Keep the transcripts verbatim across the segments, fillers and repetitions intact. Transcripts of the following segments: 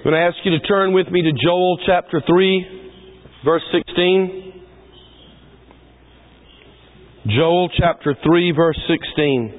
I'm going to ask you to turn with me to Joel chapter three, verse sixteen. Joel chapter three, verse sixteen.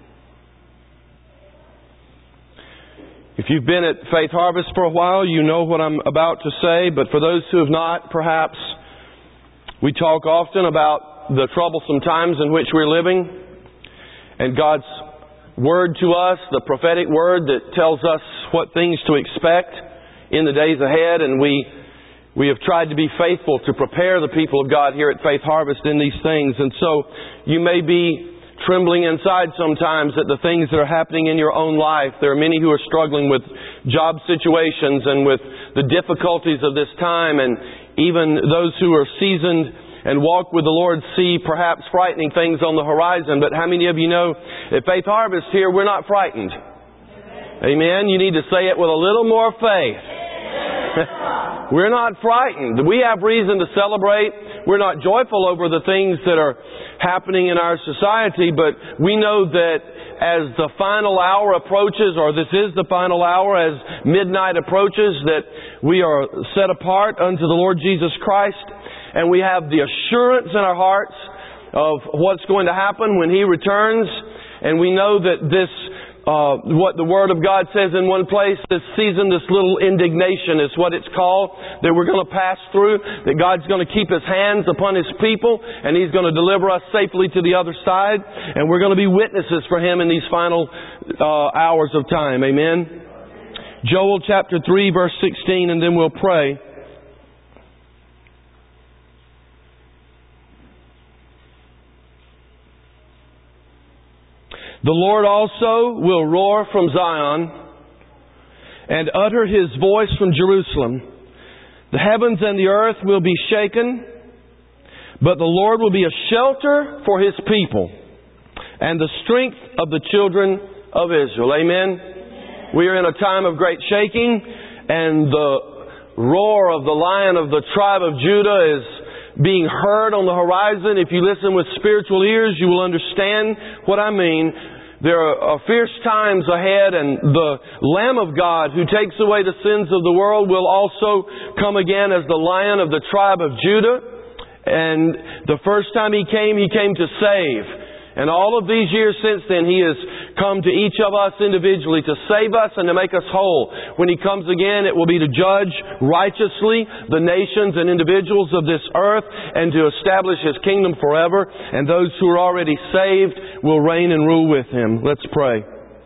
If you've been at Faith Harvest for a while, you know what I'm about to say. But for those who have not, perhaps we talk often about the troublesome times in which we're living, and God's Word to us, the prophetic Word that tells us what things to expect in the days ahead. And we we have tried to be faithful to prepare the people of God here at Faith Harvest in these things. And so you may be trembling inside sometimes at the things that are happening in your own life. There are many who are struggling with job situations and with the difficulties of this time. And even those who are seasoned and walk with the Lord see perhaps frightening things on the horizon. But how many of you know at Faith Harvest here, we're not frightened? Amen. You need to say it with a little more faith. We're not frightened. We have reason to celebrate. We're not joyful over the things that are happening in our society, but we know that as the final hour approaches, or this is the final hour, as midnight approaches, that we are set apart unto the Lord Jesus Christ, and we have the assurance in our hearts of what's going to happen when He returns. And we know that this Uh, what the Word of God says in one place, this season, this little indignation is what it's called, that we're going to pass through, that God's going to keep His hands upon His people, and He's going to deliver us safely to the other side, and we're going to be witnesses for Him in these final uh, hours of time. Amen? Joel chapter three, verse sixteen, and then we'll pray. The Lord also will roar from Zion and utter His voice from Jerusalem. The heavens and the earth will be shaken, but the Lord will be a shelter for His people and the strength of the children of Israel. Amen? We are in a time of great shaking, and the roar of the Lion of the tribe of Judah is being heard on the horizon. If you listen with spiritual ears, you will understand what I mean. There are fierce times ahead, and the Lamb of God who takes away the sins of the world will also come again as the Lion of the tribe of Judah. And the first time He came, He came to save. And all of these years since then, He has come to each of us individually to save us and to make us whole. When He comes again, it will be to judge righteously the nations and individuals of this earth and to establish His kingdom forever. And those who are already saved will reign and rule with Him. Let's pray.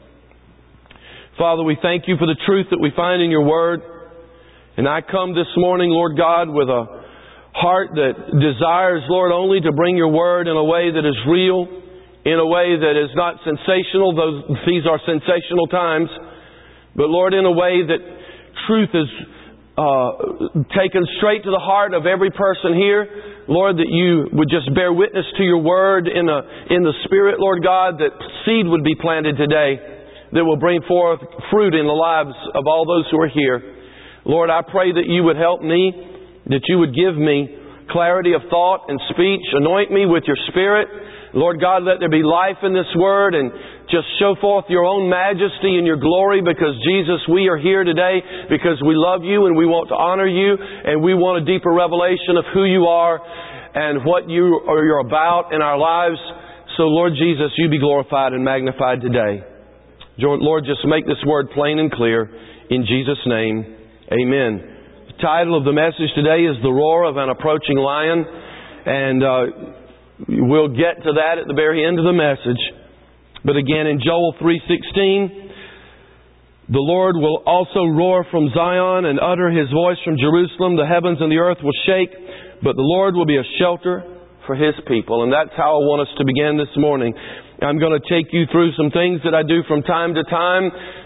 Father, we thank You for the truth that we find in Your Word. And I come this morning, Lord God, with a heart that desires, Lord, only to bring Your Word in a way that is real, in a way that is not sensational, though these are sensational times, but Lord, in a way that truth is uh, taken straight to the heart of every person here. Lord, that You would just bear witness to Your Word in, a, in the Spirit, Lord God, that seed would be planted today that will bring forth fruit in the lives of all those who are here. Lord, I pray that You would help me, that You would give me clarity of thought and speech, anoint me with Your Spirit. Lord God, let there be life in this Word, and just show forth Your own majesty and Your glory, because Jesus, we are here today because we love You and we want to honor You, and we want a deeper revelation of who You are and what You are You're about in our lives. So Lord Jesus, You be glorified and magnified today. Lord, just make this Word plain and clear. In Jesus' name, amen. The title of the message today is The Roar of an Approaching Lion, and uh, we'll get to that at the very end of the message. But again, in Joel three sixteen, the Lord will also roar from Zion and utter His voice from Jerusalem. The heavens and the earth will shake, but the Lord will be a shelter for His people. And that's how I want us to begin this morning. I'm going to take you through some things that I do from time to time.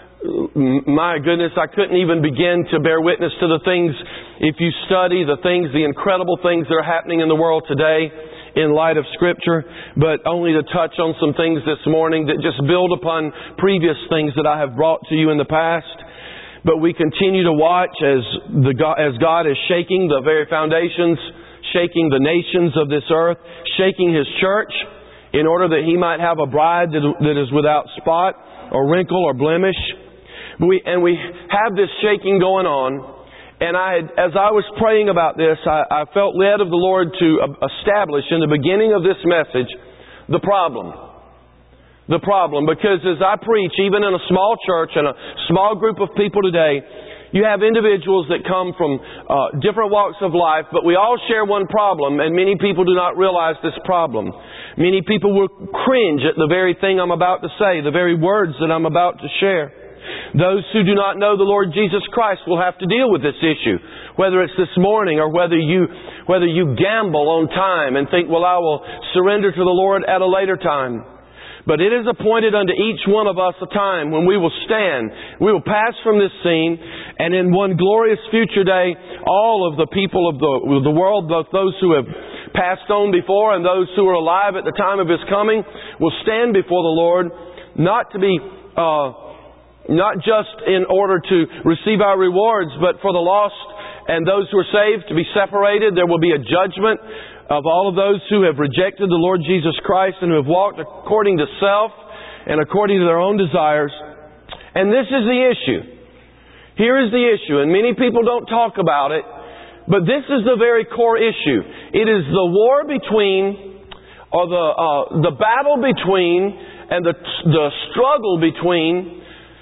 My goodness, I couldn't even begin to bear witness to the things, if you study the things, the incredible things that are happening in the world today in light of Scripture, but only to touch on some things this morning that just build upon previous things that I have brought to you in the past. But we continue to watch as the God, as God is shaking the very foundations, shaking the nations of this earth, shaking His church, in order that He might have a bride that is without spot or wrinkle or blemish. We, and we have this shaking going on. And I had, as I was praying about this, I, I felt led of the Lord to establish in the beginning of this message the problem. The problem. Because as I preach, even in a small church and a small group of people today, you have individuals that come from uh, different walks of life, but we all share one problem, and many people do not realize this problem. Many people will cringe at the very thing I'm about to say, the very words that I'm about to share. Those who do not know the Lord Jesus Christ will have to deal with this issue, whether it's this morning or whether you whether you gamble on time and think, well, I will surrender to the Lord at a later time. But it is appointed unto each one of us a time when we will stand. We will pass from this scene, and in one glorious future day, all of the people of the, the world, both those who have passed on before and those who are alive at the time of His coming, will stand before the Lord, not to be... Uh, Not just in order to receive our rewards, but for the lost and those who are saved to be separated. There will be a judgment of all of those who have rejected the Lord Jesus Christ and who have walked according to self and according to their own desires. And this is the issue. Here is the issue, and many people don't talk about it, but this is the very core issue. It is the war between, or the uh, the battle between, and the the struggle between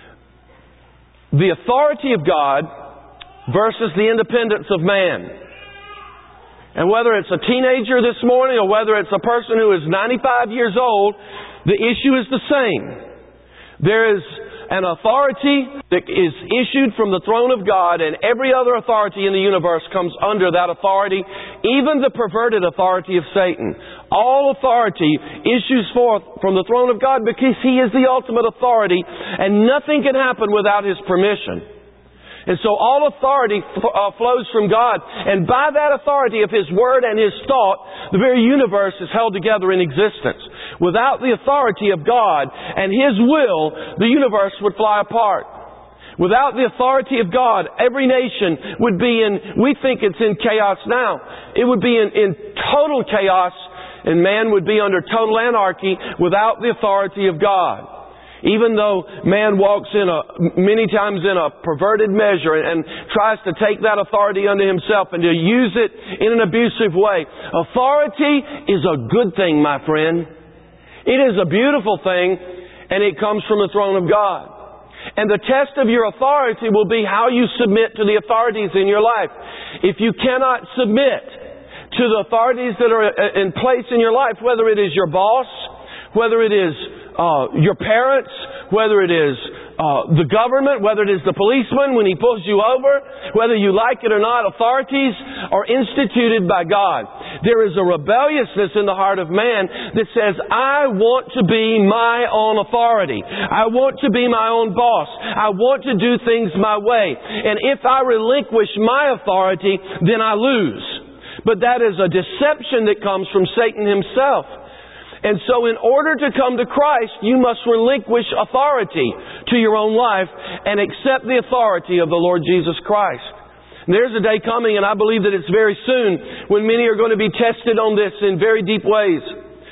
the authority of God versus the independence of man. And whether it's a teenager this morning or whether it's a person who is ninety-five years old, the issue is the same. There is an authority that is issued from the throne of God, and every other authority in the universe comes under that authority, even the perverted authority of Satan. All authority issues forth from the throne of God because He is the ultimate authority, and nothing can happen without His permission. And so all authority f- uh, flows from God, and by that authority of His Word and His thought, the very universe is held together in existence. Without the authority of God and His will, the universe would fly apart. Without the authority of God, every nation would be in, we think it's in chaos now, it would be in, in total chaos, and man would be under total anarchy without the authority of God. Even though man walks in a, many times in a perverted measure and, and tries to take that authority unto himself and to use it in an abusive way. Authority is a good thing, my friend. It is a beautiful thing, and it comes from the throne of God. And the test of your authority will be how you submit to the authorities in your life. If you cannot submit to the authorities that are in place in your life, whether it is your boss, whether it is Uh, your parents, whether it is uh, the government, whether it is the policeman when he pulls you over, whether you like it or not, authorities are instituted by God. There is a rebelliousness in the heart of man that says, I want to be my own authority. I want to be my own boss. I want to do things my way. And if I relinquish my authority, then I lose. But that is a deception that comes from Satan himself. And so in order to come to Christ, you must relinquish authority to your own life and accept the authority of the Lord Jesus Christ. And there's a day coming, and I believe that it's very soon, when many are going to be tested on this in very deep ways.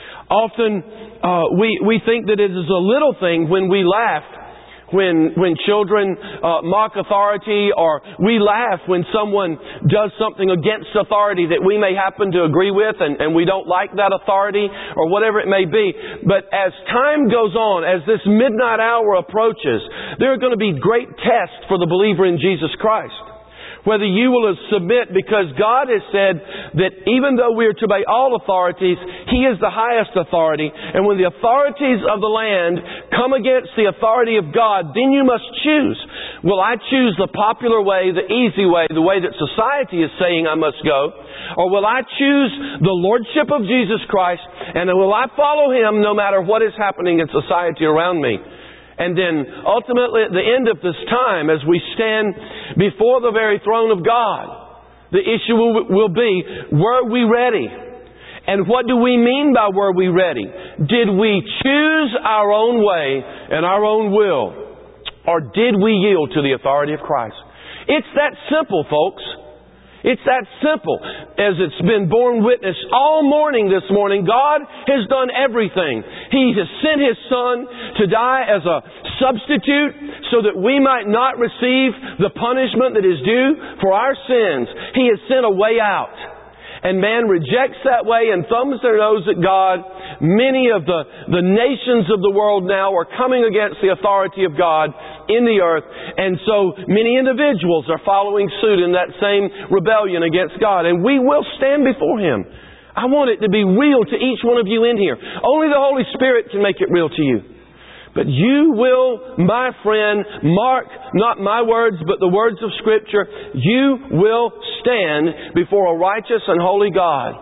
Often uh, we, we think that it is a little thing when we laugh when when children uh, mock authority, or we laugh when someone does something against authority that we may happen to agree with and, and we don't like that authority, or whatever it may be. But as time goes on, as this midnight hour approaches, there are going to be great tests for the believer in Jesus Christ. Whether you will submit, because God has said that even though we are to obey all authorities, He is the highest authority. And when the authorities of the land come against the authority of God, then you must choose. Will I choose the popular way, the easy way, the way that society is saying I must go? Or will I choose the Lordship of Jesus Christ, and will I follow Him no matter what is happening in society around me? And then ultimately at the end of this time, as we stand before the very throne of God, the issue will, will be, were we ready? And what do we mean by were we ready? Did we choose our own way and our own will? Or did we yield to the authority of Christ? It's that simple, folks. It's that simple. As it's been borne witness all morning this morning, God has done everything. He has sent His Son to die as a substitute so that we might not receive the punishment that is due for our sins. He has sent a way out. And man rejects that way and thumbs their nose at God. Many of the, the nations of the world now are coming against the authority of God in the earth. And so many individuals are following suit in that same rebellion against God. And we will stand before Him. I want it to be real to each one of you in here. Only the Holy Spirit can make it real to you. But you will, my friend, mark not my words, but the words of Scripture. You will stand before a righteous and holy God,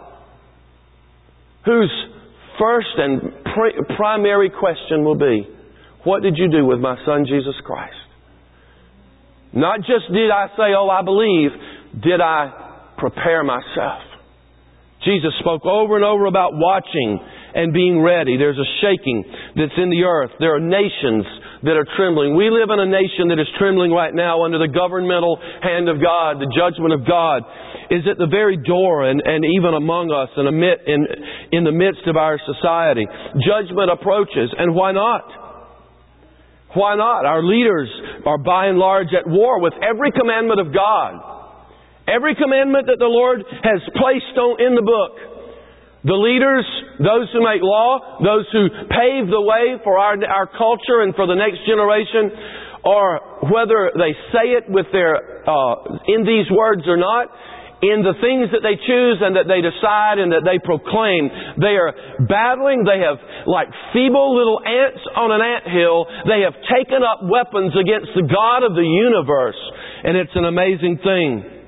whose first and pr- primary question will be, what did you do with my Son, Jesus Christ? Not just did I say, oh, I believe, did I prepare myself? Jesus spoke over and over about watching and being ready. There's a shaking that's in the earth. There are nations that are trembling. We live in a nation that is trembling right now under the governmental hand of God. The judgment of God is at the very door and, and even among us and amid, in, in the midst of our society. Judgment approaches. And why not? Why not? Our leaders are by and large at war with every commandment of God. Every commandment that the Lord has placed on, in the book. The leaders, those who make law, those who pave the way for our, our culture and for the next generation, or whether they say it with their uh, in these words or not, in the things that they choose and that they decide and that they proclaim, they are battling. They have, like feeble little ants on an anthill, they have taken up weapons against the God of the universe. And it's an amazing thing.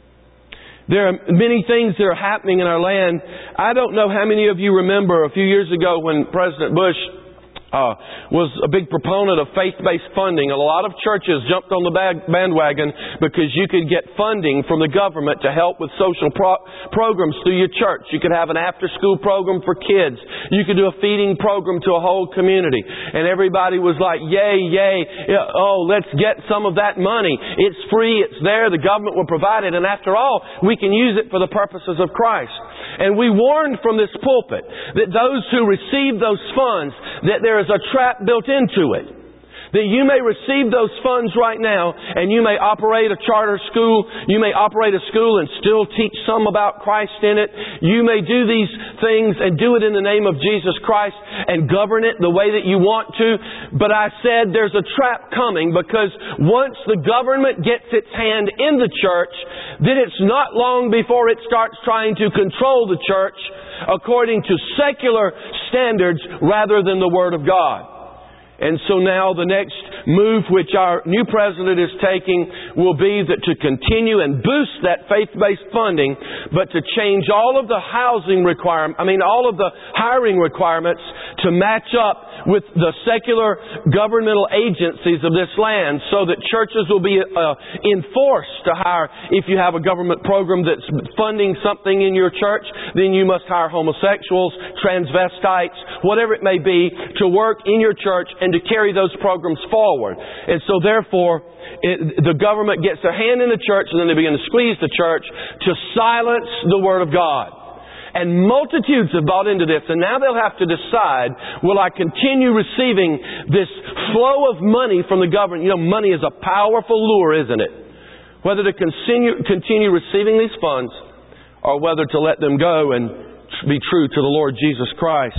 There are many things that are happening in our land. I don't know how many of you remember a few years ago when President Bush uh, was a big proponent of faith-based funding. A lot of churches jumped on the bandwagon because you could get funding from the government to help with social pro- programs through your church. You could have an after-school program for kids. You could do a feeding program to a whole community. And everybody was like, yay, yay, oh, let's get some of that money. It's free, it's there, the government will provide it, and after all, we can use it for the purposes of Christ. And we warned from this pulpit that those who receive those funds, that there is a trap built into it. That you may receive those funds right now and you may operate a charter school. You may operate a school and still teach some about Christ in it. You may do these things and do it in the name of Jesus Christ and govern it the way that you want to. But I said there's a trap coming, because once the government gets its hand in the church, then it's not long before it starts trying to control the church according to secular standards rather than the Word of God. And so now the next move which our new president is taking will be that to continue and boost that faith-based funding, but to change all of the housing requirements, I mean all of the hiring requirements to match up with the secular governmental agencies of this land, so that churches will be uh, enforced to hire. If you have a government program that's funding something in your church, then you must hire homosexuals, transvestites, whatever it may be, to work in your church and to carry those programs forward. And so therefore, it, the government gets their hand in the church and then they begin to squeeze the church to silence the Word of God. And multitudes have bought into this, and now they'll have to decide, will I continue receiving this flow of money from the government? You know, money is a powerful lure, isn't it? Whether to continue, continue receiving these funds, or whether to let them go and be true to the Lord Jesus Christ.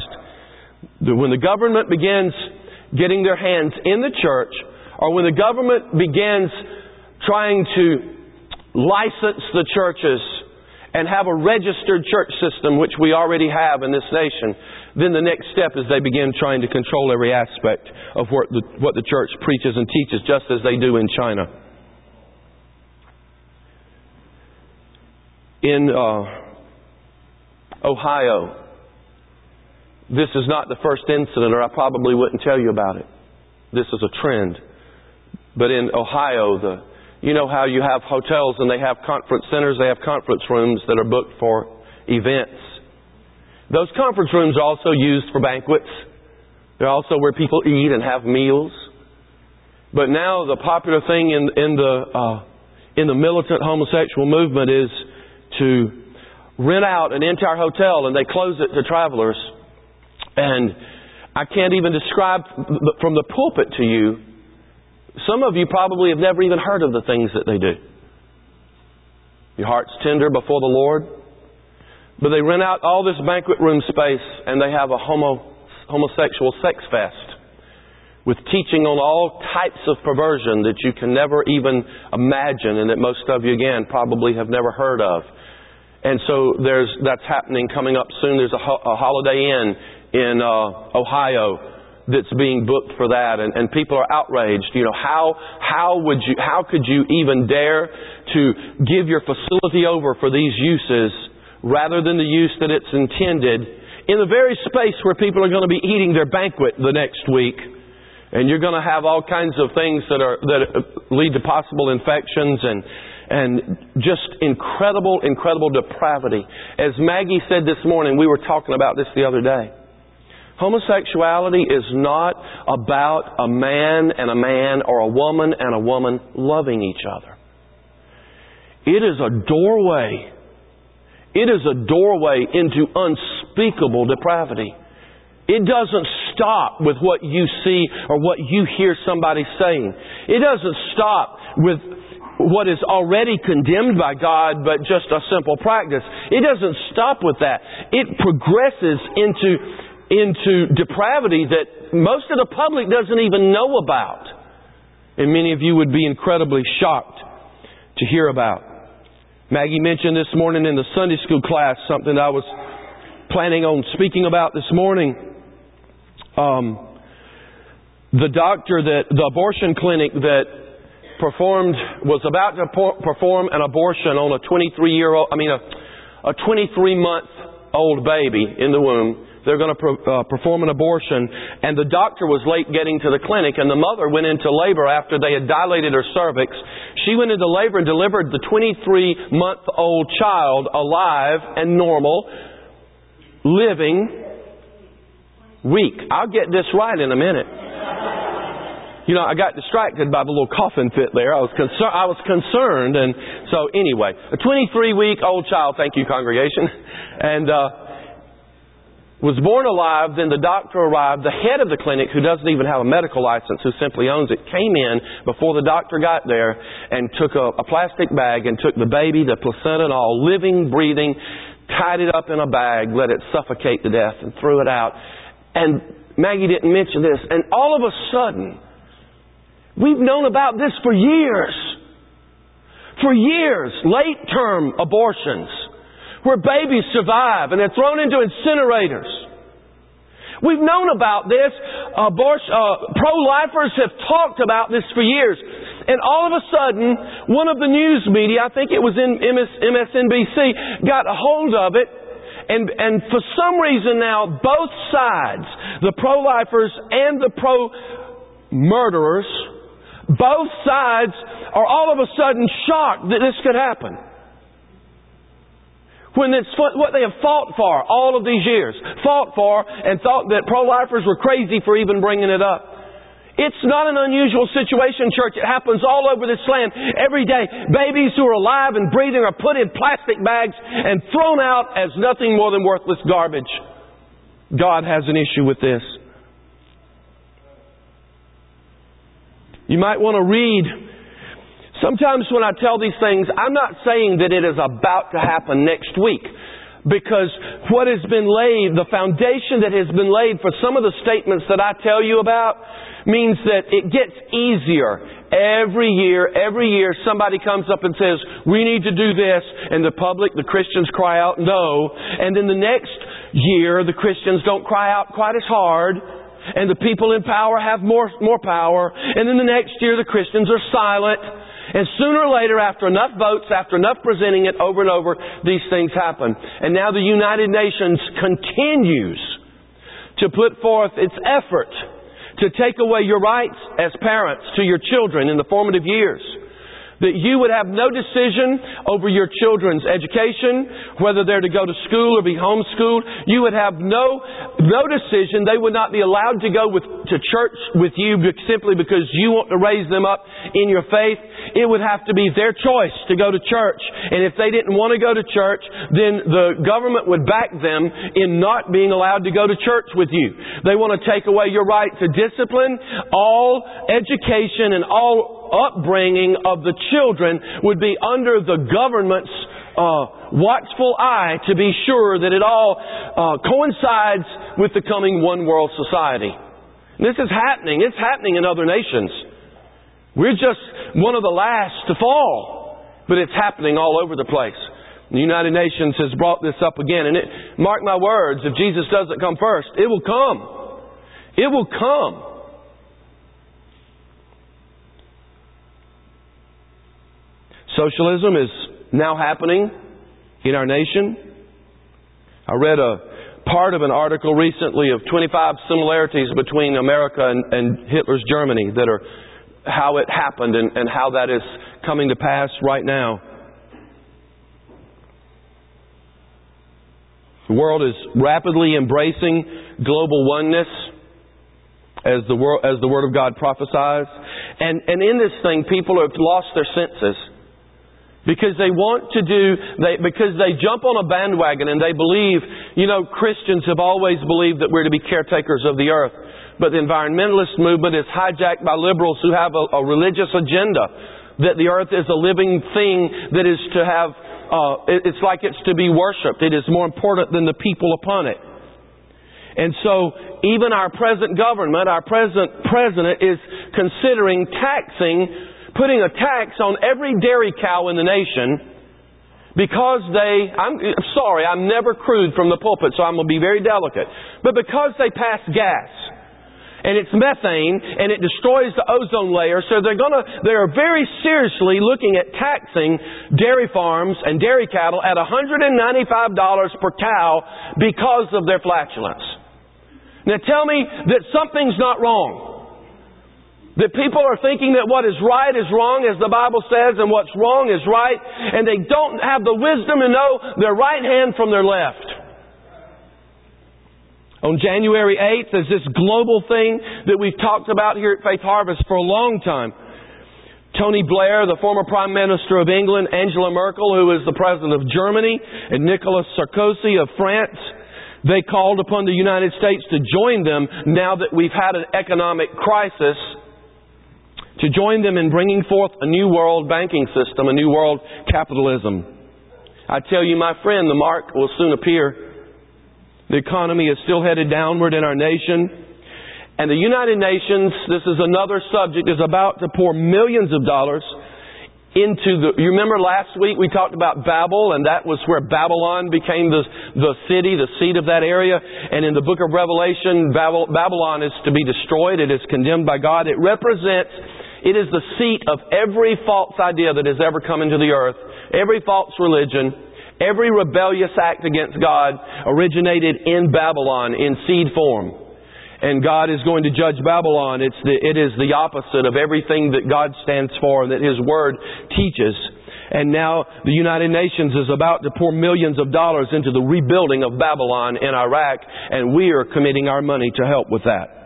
When the government begins getting their hands in the church, or when the government begins trying to license the churches and have a registered church system, which we already have in this nation, then the next step is they begin trying to control every aspect of what the, what the church preaches and teaches, just as they do in China. In uh, Ohio, this is not the first incident, or I probably wouldn't tell you about it. This is a trend. But in Ohio, the you know how you have hotels and they have conference centers, they have conference rooms that are booked for events. Those conference rooms are also used for banquets. They're also where people eat and have meals. But now the popular thing in, in the uh, in the militant homosexual movement is to rent out an entire hotel, and they close it to travelers. And I can't even describe from the pulpit to you Some of you probably have never even heard of the things that they do. Your heart's tender before the Lord. But they rent out all this banquet room space and they have a homo, homosexual sex fest with teaching on all types of perversion that you can never even imagine and that most of you, again, probably have never heard of. And so there's that's happening coming up soon. There's a, ho- a Holiday Inn in uh, Ohio that's being booked for that, and, and people are outraged. You know, how how would you how could you even dare to give your facility over for these uses rather than the use that it's intended in the very space where people are going to be eating their banquet the next week, and you're going to have all kinds of things that are that lead to possible infections and and just incredible incredible depravity. As Maggie said this morning, we were talking about this the other day. Homosexuality is not about a man and a man or a woman and a woman loving each other. It is a doorway. It is a doorway into unspeakable depravity. It doesn't stop with what you see or what you hear somebody saying. It doesn't stop with what is already condemned by God, but just a simple practice. It doesn't stop with that. It progresses into into depravity that most of the public doesn't even know about. And many of you would be incredibly shocked to hear about. Maggie mentioned this morning in the Sunday school class something that I was planning on speaking about this morning. Um, the doctor that, the abortion clinic that performed, was about to perform an abortion on a twenty-three-year-old, I mean a, a twenty-three-month-old baby in the womb. They're going to uh, perform an abortion, and the doctor was late getting to the clinic, and the mother went into labor after they had dilated her cervix. She went into labor and delivered the twenty-three-month-old child alive and normal, living, weak. I'll get this right in a minute. You know, I got distracted by the little coughing fit there. I was concerned. I was concerned, and so anyway, a twenty-three-week-old child. Thank you, congregation, and. Uh, was born alive. Then the doctor arrived. The head of the clinic, who doesn't even have a medical license, who simply owns it, came in before the doctor got there and took a, a plastic bag and took the baby, the placenta and all, living, breathing, tied it up in a bag, let it suffocate to death, and threw it out. And Maggie didn't mention this. And all of a sudden, we've known about this for years. For years, late-term abortions, where babies survive and they're thrown into incinerators. We've known about this. Abortion, uh, pro-lifers have talked about this for years. And all of a sudden, one of the news media, I think it was in M S N B C, got a hold of it. And, and for some reason now, both sides, the pro-lifers and the pro-murderers, both sides are all of a sudden shocked that this could happen. When it's what they have fought for all of these years. Fought for and thought that pro-lifers were crazy for even bringing it up. It's not an unusual situation, church. It happens all over this land every day. Babies who are alive and breathing are put in plastic bags and thrown out as nothing more than worthless garbage. God has an issue with this. You might want to read. Sometimes when I tell these things, I'm not saying that it is about to happen next week. Because what has been laid, the foundation that has been laid for some of the statements that I tell you about, means that it gets easier. Every year, every year somebody comes up and says, we need to do this. And the public, the Christians cry out, no. And then the next year, the Christians don't cry out quite as hard. And the people in power have more, more power. And then the next year, the Christians are silent. And sooner or later, after enough votes, after enough presenting it over and over, these things happen. And now the United Nations continues to put forth its effort to take away your rights as parents to your children in the formative years. That you would have no decision over your children's education, whether they're to go to school or be homeschooled. You would have no no decision. They would not be allowed to go with, to church with you simply because you want to raise them up in your faith. It would have to be their choice to go to church. And if they didn't want to go to church, then the government would back them in not being allowed to go to church with you. They want to take away your right to discipline. All education and all upbringing of the children would be under the government's uh, watchful eye to be sure that it all uh, coincides with the coming one world society. And this is happening. It's happening in other nations. We're just one of the last to fall, but it's happening all over the place. The United Nations has brought this up again, and it, mark my words, if Jesus doesn't come first, it will come. It will come. Socialism is now happening in our nation. I read a part of an article recently of twenty-five similarities between America and, and Hitler's Germany that are how it happened and, and how that is coming to pass right now. The world is rapidly embracing global oneness as the world, as the Word of God prophesies. And, and in this thing, people have lost their senses. Because they want to do, they, because they jump on a bandwagon and they believe, you know, Christians have always believed that we're to be caretakers of the earth. But the environmentalist movement is hijacked by liberals who have a, a religious agenda. That the earth is a living thing that is to have, uh, it's like it's to be worshipped. It is more important than the people upon it. And so, even our present government, our present president is considering taxing putting a tax on every dairy cow in the nation because they, I'm sorry, I'm never crude from the pulpit, so I'm going to be very delicate. But because they pass gas, and it's methane, and it destroys the ozone layer, so they're going to, they're very seriously looking at taxing dairy farms and dairy cattle at one hundred ninety-five dollars per cow because of their flatulence. Now tell me that something's not wrong. That people are thinking that what is right is wrong, as the Bible says, and what's wrong is right, and they don't have the wisdom to know their right hand from their left. On January eighth, there's this global thing that we've talked about here at Faith Harvest for a long time. Tony Blair, the former Prime Minister of England, Angela Merkel, who is the President of Germany, and Nicolas Sarkozy of France, they called upon the United States to join them now that we've had an economic crisis, to join them in bringing forth a new world banking system, a new world capitalism. I tell you, my friend, the mark will soon appear. The economy is still headed downward in our nation. And the United Nations, this is another subject, is about to pour millions of dollars into the... You remember last week we talked about Babel, and that was where Babylon became the, the city, the seat of that area. And in the book of Revelation, Babel, Babylon is to be destroyed. It is condemned by God. It represents... It is the seat of every false idea that has ever come into the earth. Every false religion, every rebellious act against God originated in Babylon in seed form. And God is going to judge Babylon. It's the, it is the opposite of everything that God stands for and that His Word teaches. And now the United Nations is about to pour millions of dollars into the rebuilding of Babylon in Iraq, and we are committing our money to help with that.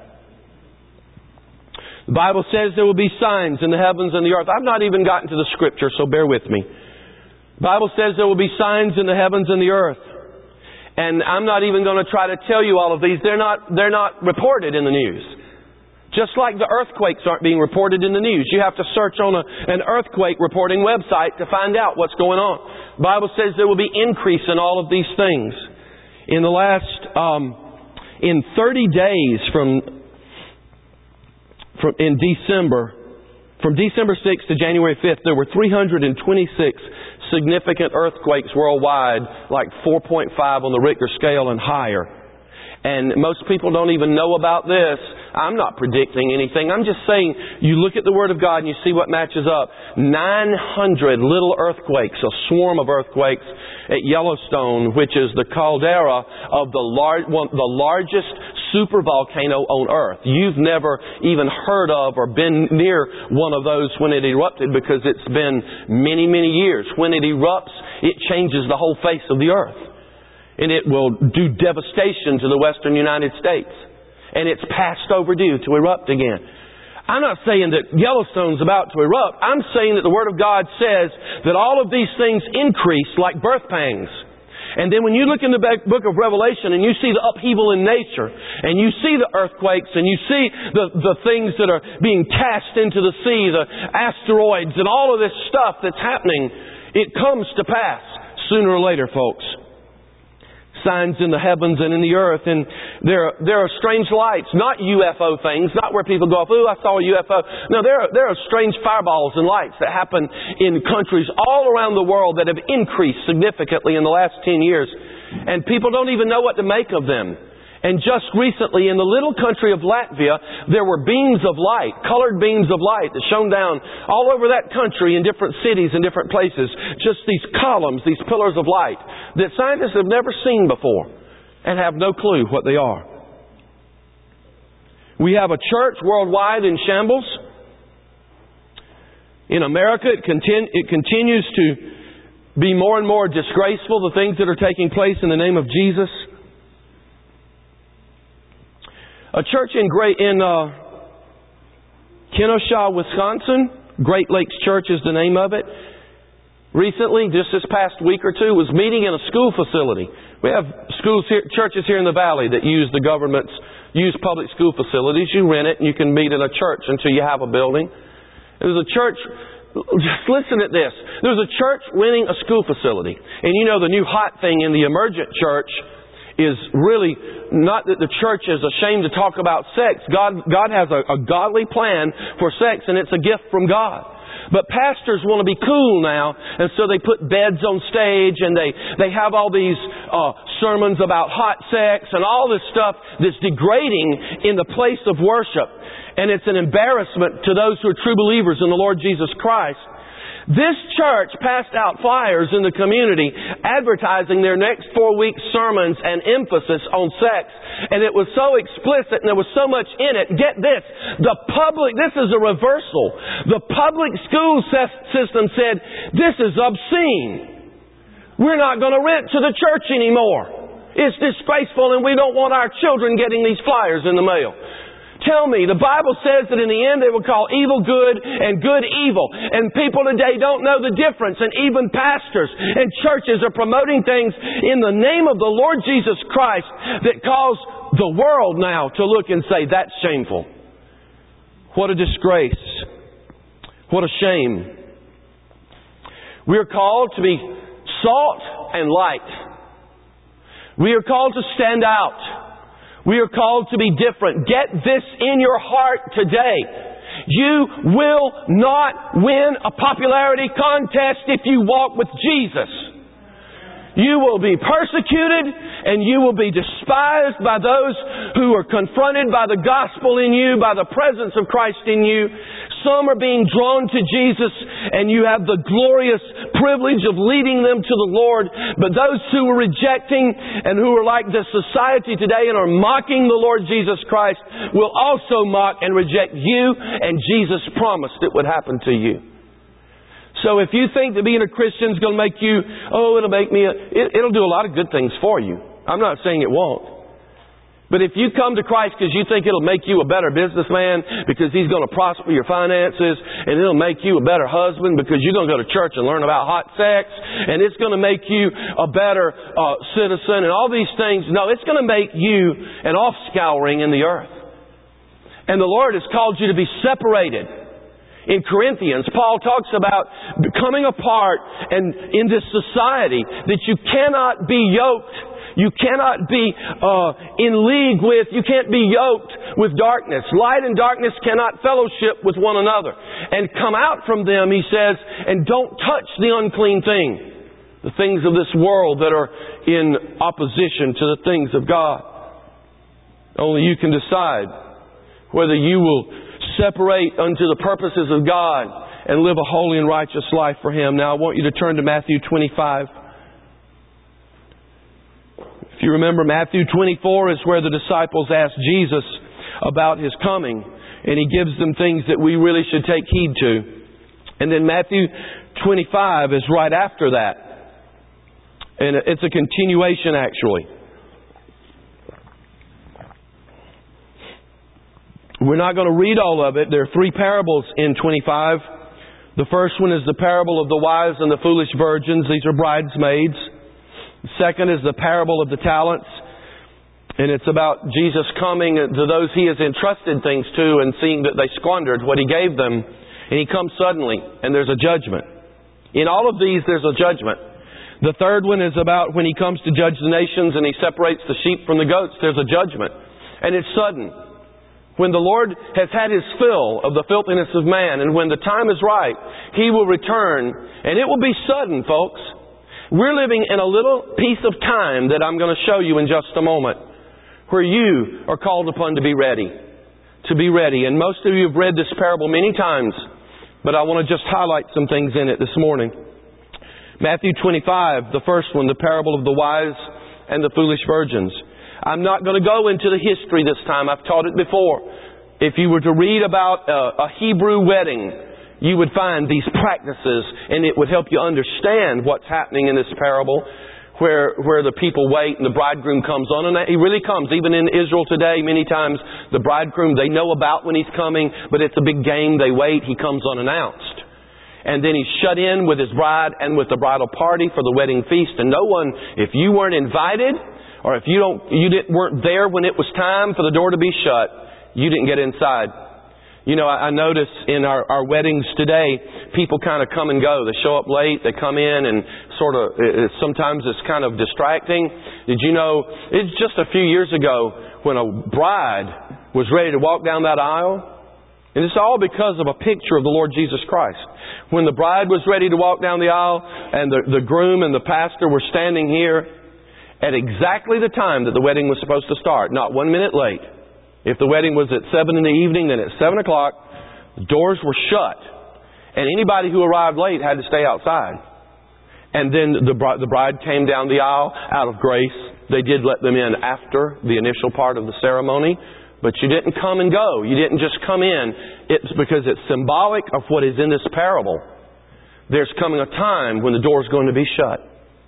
The Bible says there will be signs in the heavens and the earth. I've not even gotten to the Scripture, so bear with me. The Bible says there will be signs in the heavens and the earth. And I'm not even going to try to tell you all of these. They're not, they're not reported in the news. Just like the earthquakes aren't being reported in the news. You have to search on a, an earthquake reporting website to find out what's going on. The Bible says there will be increase in all of these things. In the last, um, in thirty days from... From in December, from December sixth to January fifth, there were three hundred twenty-six significant earthquakes worldwide, like four point five on the Richter scale and higher. And most people don't even know about this. I'm not predicting anything. I'm just saying, you look at the Word of God and you see what matches up. nine hundred little earthquakes, a swarm of earthquakes at Yellowstone, which is the caldera of the, lar- one, the largest supervolcano on Earth. You've never even heard of or been near one of those when it erupted, because it's been many, many years. When it erupts, it changes the whole face of the Earth. And it will do devastation to the western United States. And it's past overdue to erupt again. I'm not saying that Yellowstone's about to erupt. I'm saying that the Word of God says that all of these things increase like birth pangs. And then when you look in the book of Revelation and you see the upheaval in nature, and you see the earthquakes, and you see the, the things that are being cast into the sea, the asteroids, and all of this stuff that's happening, it comes to pass sooner or later, folks. Signs in the heavens and in the earth, and there, there are strange lights, not U F O things, not where people go off, ooh, I saw a U F O. No, there are, there are strange fireballs and lights that happen in countries all around the world that have increased significantly in the last ten years. And people don't even know what to make of them. And just recently, in the little country of Latvia, there were beams of light, colored beams of light that shone down all over that country in different cities and different places. Just these columns, these pillars of light that scientists have never seen before and have no clue what they are. We have a church worldwide in shambles. In America, it, continu- it continues to be more and more disgraceful, the things that are taking place in the name of Jesus. A church in Great in uh, Kenosha, Wisconsin, Great Lakes Church is the name of it. Recently, just this past week or two, was meeting in a school facility. We have schools here, churches here in the valley that use the government's, use public school facilities. You rent it and you can meet in a church until you have a building. There was a church. Just listen at this. There was a church renting a school facility, and you know the new hot thing in the emergent church is really not that the church is ashamed to talk about sex. God, God has a, a godly plan for sex, and it's a gift from God. But pastors want to be cool now, and so they put beds on stage, and they, they have all these uh, sermons about hot sex and all this stuff that's degrading in the place of worship. And it's an embarrassment to those who are true believers in the Lord Jesus Christ. This church passed out flyers in the community advertising their next four week sermons and emphasis on sex. And it was so explicit and there was so much in it. Get this, the public, this is a reversal. The public school system said, this is obscene. We're not going to rent to the church anymore. It's disgraceful and we don't want our children getting these flyers in the mail. Tell me, the Bible says that in the end they will call evil good and good evil. And people today don't know the difference. And even pastors and churches are promoting things in the name of the Lord Jesus Christ that cause the world now to look and say, that's shameful. What a disgrace. What a shame. We are called to be salt and light. We are called to stand out. We are called to be different. Get this in your heart today. You will not win a popularity contest if you walk with Jesus. You will be persecuted and you will be despised by those who are confronted by the gospel in you, by the presence of Christ in you. Some are being drawn to Jesus and you have the glorious privilege of leading them to the Lord. But those who are rejecting and who are like the society today and are mocking the Lord Jesus Christ will also mock and reject you, and Jesus promised it would happen to you. So if you think that being a Christian is going to make you, oh, it'll make me, a, it, it'll do a lot of good things for you. I'm not saying it won't. But if you come to Christ because you think it'll make you a better businessman, because He's going to prosper your finances, and it'll make you a better husband because you're going to go to church and learn about hot sex, and it's going to make you a better uh, citizen, and all these things. No, it's going to make you an offscouring in the earth. And the Lord has called you to be separated. In Corinthians, Paul talks about coming apart and in this society that you cannot be yoked. You cannot be uh, in league with, you can't be yoked with darkness. Light and darkness cannot fellowship with one another. And come out from them, he says, and don't touch the unclean thing. The things of this world that are in opposition to the things of God. Only you can decide whether you will separate unto the purposes of God and live a holy and righteous life for Him. Now I want you to turn to Matthew twenty-five. If you remember, Matthew twenty-four is where the disciples asked Jesus about His coming, and He gives them things that we really should take heed to. And then Matthew twenty-five is right after that. And it's a continuation, actually. We're not going to read all of it. There are three parables in twenty-five. The first one is the parable of the wise and the foolish virgins. These are bridesmaids. The second is the parable of the talents. And it's about Jesus coming to those He has entrusted things to and seeing that they squandered what He gave them. And He comes suddenly, and there's a judgment. In all of these, there's a judgment. The third one is about when He comes to judge the nations and He separates the sheep from the goats. There's a judgment. And it's sudden. When the Lord has had His fill of the filthiness of man, and when the time is right, He will return, and it will be sudden, folks. We're living in a little piece of time that I'm going to show you in just a moment, where you are called upon to be ready. To be ready. And most of you have read this parable many times, but I want to just highlight some things in it this morning. Matthew twenty-five, the first one, the parable of the wise and the foolish virgins. I'm not going to go into the history this time. I've taught it before. If you were to read about a, a Hebrew wedding, you would find these practices, and it would help you understand what's happening in this parable, where where the people wait and the bridegroom comes on. And He really comes. Even in Israel today, many times the bridegroom, they know about when He's coming, but it's a big game. They wait. He comes unannounced. And then He's shut in with His bride and with the bridal party for the wedding feast. And no one, if you weren't invited, or if you don't, you didn't, weren't there when it was time for the door to be shut, you didn't get inside. You know, I, I notice in our, our weddings today, people kind of come and go. They show up late, they come in, and sort of, it, sometimes it's kind of distracting. Did you know, it's just a few years ago when a bride was ready to walk down that aisle. And it's all because of a picture of the Lord Jesus Christ. When the bride was ready to walk down the aisle, and the, the groom and the pastor were standing here at exactly the time that the wedding was supposed to start, not one minute late. If the wedding was at seven in the evening, then at seven o'clock, the doors were shut. And anybody who arrived late had to stay outside. And then the bride, the bride came down the aisle out of grace. They did let them in after the initial part of the ceremony. But you didn't come and go. You didn't just come in. It's because it's symbolic of what is in this parable. There's coming a time when the door is going to be shut.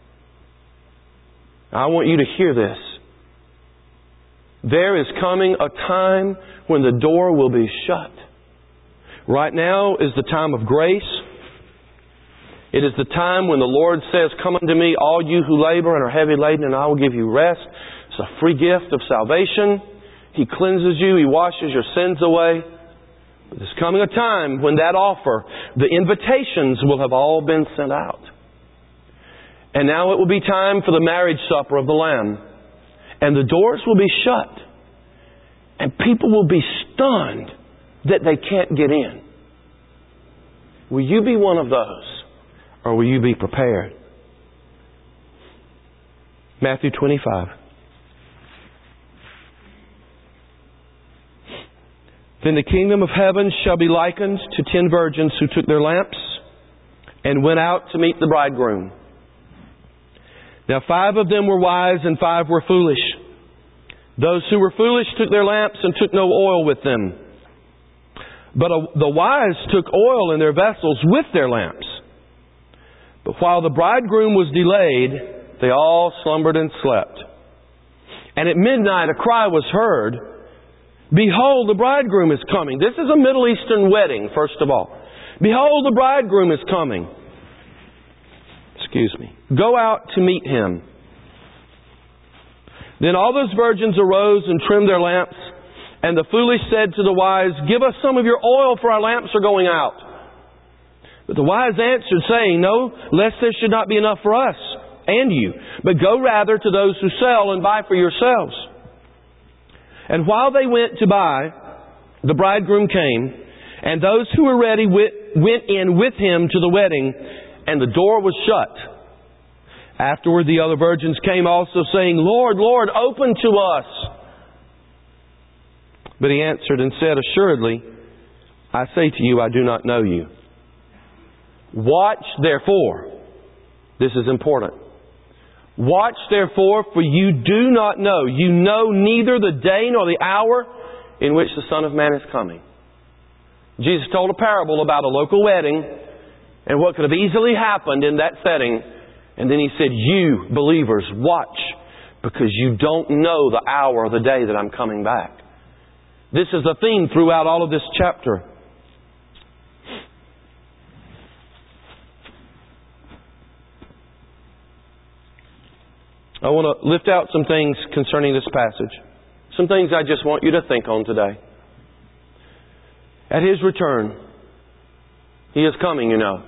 I want you to hear this. There is coming a time when the door will be shut. Right now is the time of grace. It is the time when the Lord says, "Come unto me, all you who labor and are heavy laden, and I will give you rest." It's a free gift of salvation. He cleanses you. He washes your sins away. But there's coming a time when that offer, the invitations will have all been sent out. And now it will be time for the marriage supper of the Lamb. And the doors will be shut. And people will be stunned that they can't get in. Will you be one of those? Or will you be prepared? Matthew twenty-five. Then the kingdom of heaven shall be likened to ten virgins who took their lamps and went out to meet the bridegroom. Now five of them were wise and five were foolish. Those who were foolish took their lamps and took no oil with them. But the wise took oil in their vessels with their lamps. But while the bridegroom was delayed, they all slumbered and slept. And at midnight a cry was heard, "Behold, the bridegroom is coming." This is a Middle Eastern wedding, first of all. "Behold, the bridegroom is coming." Excuse me. "Go out to meet him." Then all those virgins arose and trimmed their lamps. And the foolish said to the wise, "Give us some of your oil, for our lamps are going out." But the wise answered, saying, "No, lest there should not be enough for us and you, but go rather to those who sell and buy for yourselves." And while they went to buy, the bridegroom came, and those who were ready went in with him to the wedding, and the door was shut. Afterward the other virgins came also, saying, "Lord, Lord, open to us." But he answered and said, "Assuredly, I say to you, I do not know you. Watch therefore," this is important, Watch therefore, for you do not know. You know neither the day nor the hour in which the Son of Man is coming. Jesus told a parable about a local wedding and what could have easily happened in that setting. And then He said, you, believers, watch, because you don't know the hour or the day that I'm coming back. This is the theme throughout all of this chapter. I want to lift out some things concerning this passage. Some things I just want you to think on today. At His return, He is coming, you know.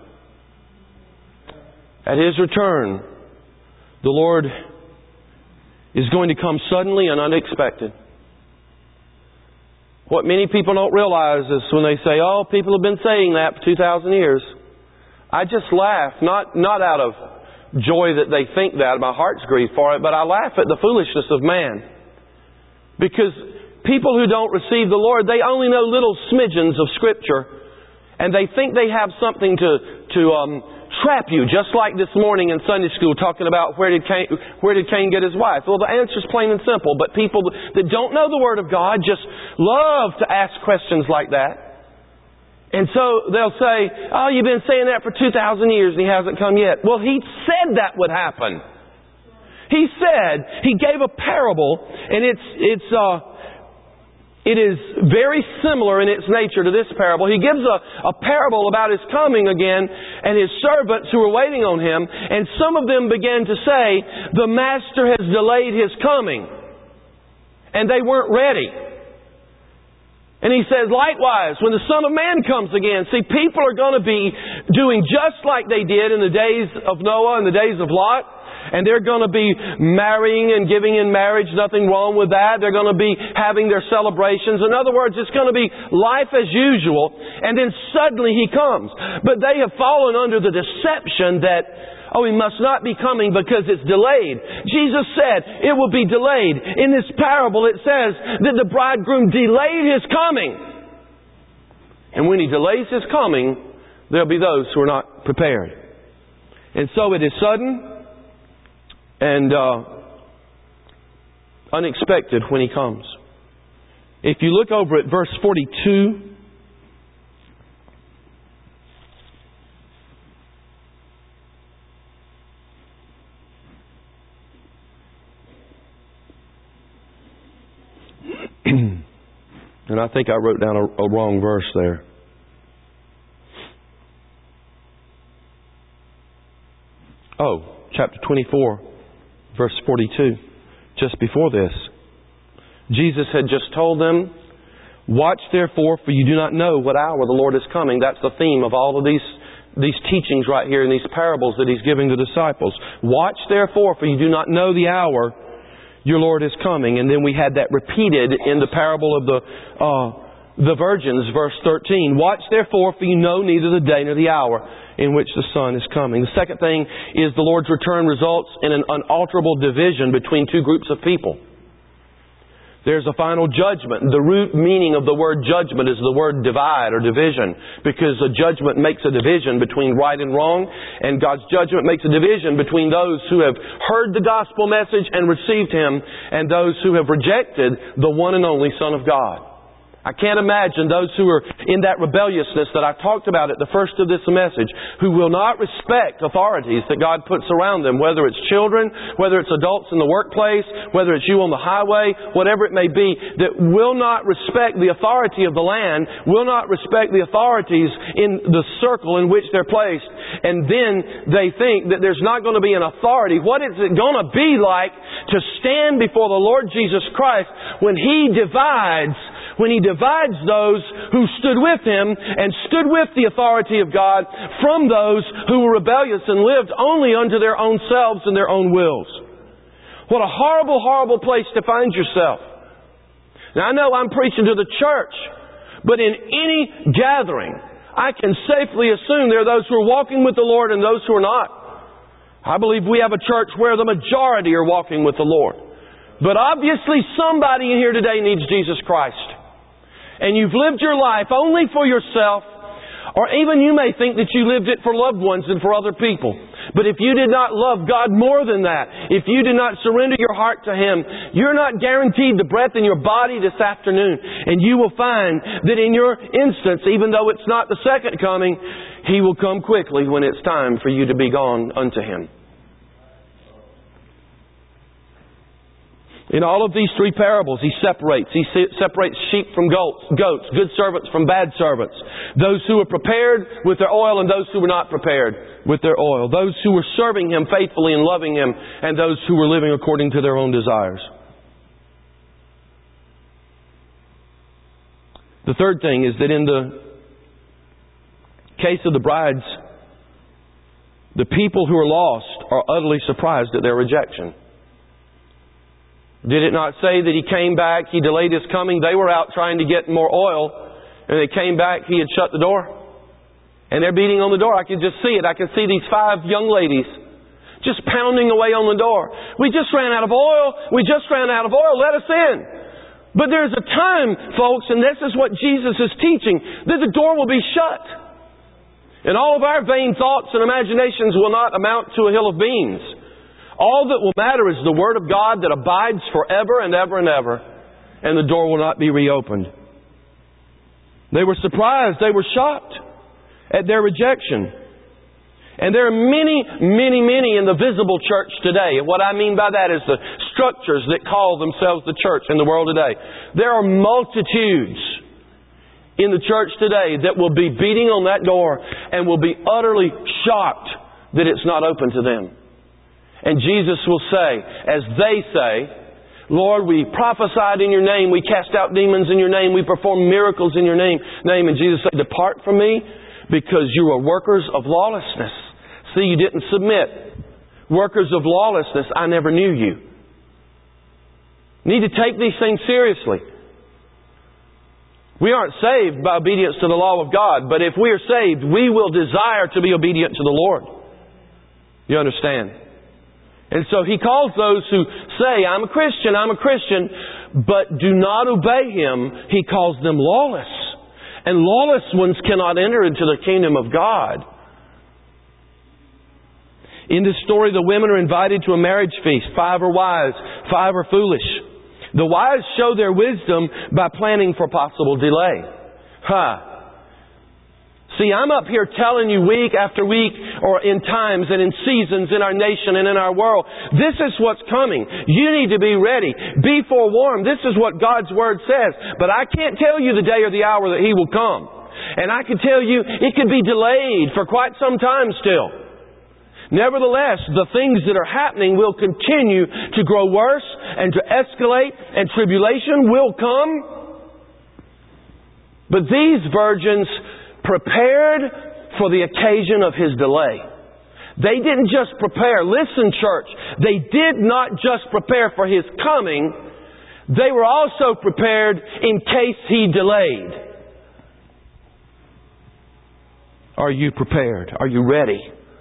At His return, the Lord is going to come suddenly and unexpected. What many people don't realize is when they say, oh, people have been saying that for two thousand years. I just laugh, not, not out of joy that they think that, my heart's grieved for it, but I laugh at the foolishness of man. Because people who don't receive the Lord, they only know little smidgens of Scripture, and they think they have something to to um, trap you, just like this morning in Sunday school talking about where did Cain, where did Cain get his wife? Well, the answer's plain and simple, but people that don't know the Word of God just love to ask questions like that. And so they'll say, oh, you've been saying that for two thousand years and He hasn't come yet. Well, He said that would happen. He said, He gave a parable, and it's, it's, uh, it is very similar in its nature to this parable. He gives a, a parable about His coming again and His servants who were waiting on Him, and some of them began to say, the Master has delayed His coming, and they weren't ready. And He says, likewise, when the Son of Man comes again, see, people are going to be doing just like they did in the days of Noah and the days of Lot. And they're going to be marrying and giving in marriage. Nothing wrong with that. They're going to be having their celebrations. In other words, it's going to be life as usual. And then suddenly He comes. But they have fallen under the deception that, oh, He must not be coming because it's delayed. Jesus said it will be delayed. In this parable it says that the bridegroom delayed His coming. And when He delays His coming, there'll be those who are not prepared. And so it is sudden and uh, unexpected when He comes. If you look over at verse forty-two... and I think I wrote down a, a wrong verse there. Oh, chapter twenty-four, verse forty-two. Just before this, Jesus had just told them, watch therefore, for you do not know what hour the Lord is coming. That's the theme of all of these, these teachings right here in these parables that He's giving the disciples. Watch therefore, for you do not know the hour your Lord is coming. And then we had that repeated in the parable of the uh, the virgins, verse thirteen. Watch therefore, for you know neither the day nor the hour in which the Son is coming. The second thing is the Lord's return results in an unalterable division between two groups of people. There's a final judgment. The root meaning of the word judgment is the word divide or division, because a judgment makes a division between right and wrong, and God's judgment makes a division between those who have heard the gospel message and received Him and those who have rejected the one and only Son of God. I can't imagine those who are in that rebelliousness that I talked about at the first of this message, who will not respect authorities that God puts around them, whether it's children, whether it's adults in the workplace, whether it's you on the highway, whatever it may be, that will not respect the authority of the land, will not respect the authorities in the circle in which they're placed. And then they think that there's not going to be an authority. What is it going to be like to stand before the Lord Jesus Christ when He divides When He divides those who stood with Him and stood with the authority of God from those who were rebellious and lived only unto their own selves and their own wills? What a horrible, horrible place to find yourself. Now, I know I'm preaching to the church, but in any gathering, I can safely assume there are those who are walking with the Lord and those who are not. I believe we have a church where the majority are walking with the Lord. But obviously somebody in here today needs Jesus Christ. And you've lived your life only for yourself, or even you may think that you lived it for loved ones and for other people. But if you did not love God more than that, if you did not surrender your heart to Him, you're not guaranteed the breath in your body this afternoon. And you will find that in your instance, even though it's not the second coming, He will come quickly when it's time for you to be gone unto Him. In all of these three parables, He separates. He separates sheep from goats, goats, good servants from bad servants. Those who were prepared with their oil and those who were not prepared with their oil. Those who were serving Him faithfully and loving Him and those who were living according to their own desires. The third thing is that in the case of the brides, the people who are lost are utterly surprised at their rejection. Did it not say that He came back, He delayed His coming? They were out trying to get more oil, and they came back, He had shut the door. And they're beating on the door. I can just see it. I can see these five young ladies just pounding away on the door. We just ran out of oil. We just ran out of oil. Let us in. But there's a time, folks, and this is what Jesus is teaching, that the door will be shut. And all of our vain thoughts and imaginations will not amount to a hill of beans. All that will matter is the Word of God that abides forever and ever and ever. And the door will not be reopened. They were surprised. They were shocked at their rejection. And there are many, many, many in the visible church today. And what I mean by that is the structures that call themselves the church in the world today. There are multitudes in the church today that will be beating on that door and will be utterly shocked that it's not open to them. And Jesus will say, as they say, Lord, we prophesied in Your name, we cast out demons in Your name, we performed miracles in Your name. name. And Jesus said, depart from me, because you are workers of lawlessness. See, you didn't submit. Workers of lawlessness, I never knew you. Need to take these things seriously. We aren't saved by obedience to the law of God, but if we are saved, we will desire to be obedient to the Lord. You understand? And so He calls those who say, I'm a Christian, I'm a Christian, but do not obey Him. He calls them lawless. And lawless ones cannot enter into the kingdom of God. In this story, the women are invited to a marriage feast. Five are wise, five are foolish. The wise show their wisdom by planning for possible delay. Huh. See, I'm up here telling you week after week, or in times and in seasons in our nation and in our world, this is what's coming. You need to be ready. Be forewarned. This is what God's Word says. But I can't tell you the day or the hour that He will come. And I can tell you it could be delayed for quite some time still. Nevertheless, the things that are happening will continue to grow worse and to escalate, and tribulation will come. But these virgins prepared for the occasion of His delay. They didn't just prepare. Listen, church. They did not just prepare for His coming. They were also prepared in case He delayed. Are you prepared? Are you ready?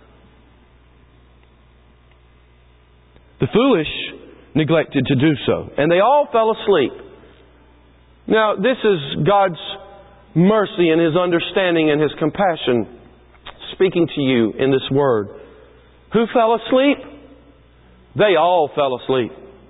The foolish neglected to do so, and they all fell asleep. Now, this is God's mercy and His understanding and His compassion speaking to you in this Word. Who fell asleep? They all fell asleep.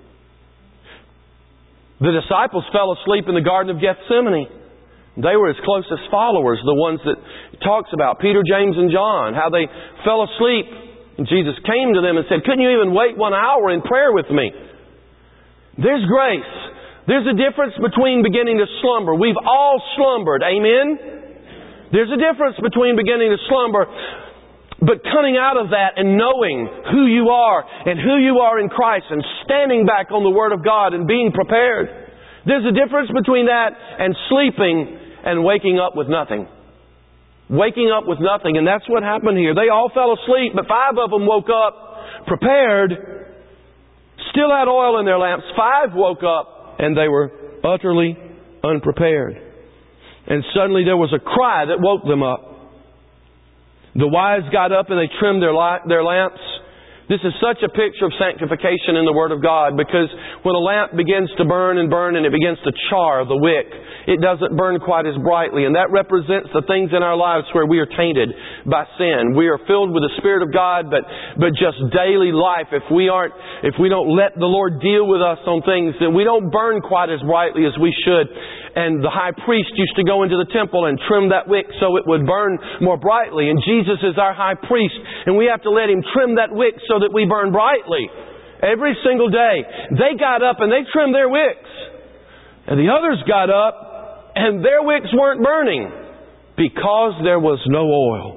The disciples fell asleep in the Garden of Gethsemane. They were His closest followers, the ones that He talks about, Peter, James, and John, how they fell asleep. And Jesus came to them and said, couldn't you even wait one hour in prayer with me? There's grace. There's a difference between beginning to slumber. We've all slumbered. Amen? There's a difference between beginning to slumber, but coming out of that and knowing who you are and who you are in Christ and standing back on the Word of God and being prepared. There's a difference between that and sleeping and waking up with nothing. Waking up with nothing. And that's what happened here. They all fell asleep, but five of them woke up prepared, still had oil in their lamps. Five woke up and they were utterly unprepared. And suddenly there was a cry that woke them up. The wise got up and they trimmed their, their lamps. This is such a picture of sanctification in the Word of God, because when a lamp begins to burn and burn and it begins to char the wick, it doesn't burn quite as brightly. And that represents the things in our lives where we are tainted by sin. We are filled with the Spirit of God, but, but just daily life, if we aren't, if we don't let the Lord deal with us on things, then we don't burn quite as brightly as we should. And the high priest used to go into the temple and trim that wick so it would burn more brightly. And Jesus is our high priest, and we have to let Him trim that wick so that we burn brightly every single day. They got up and they trimmed their wicks. And the others got up and their wicks weren't burning because there was no oil.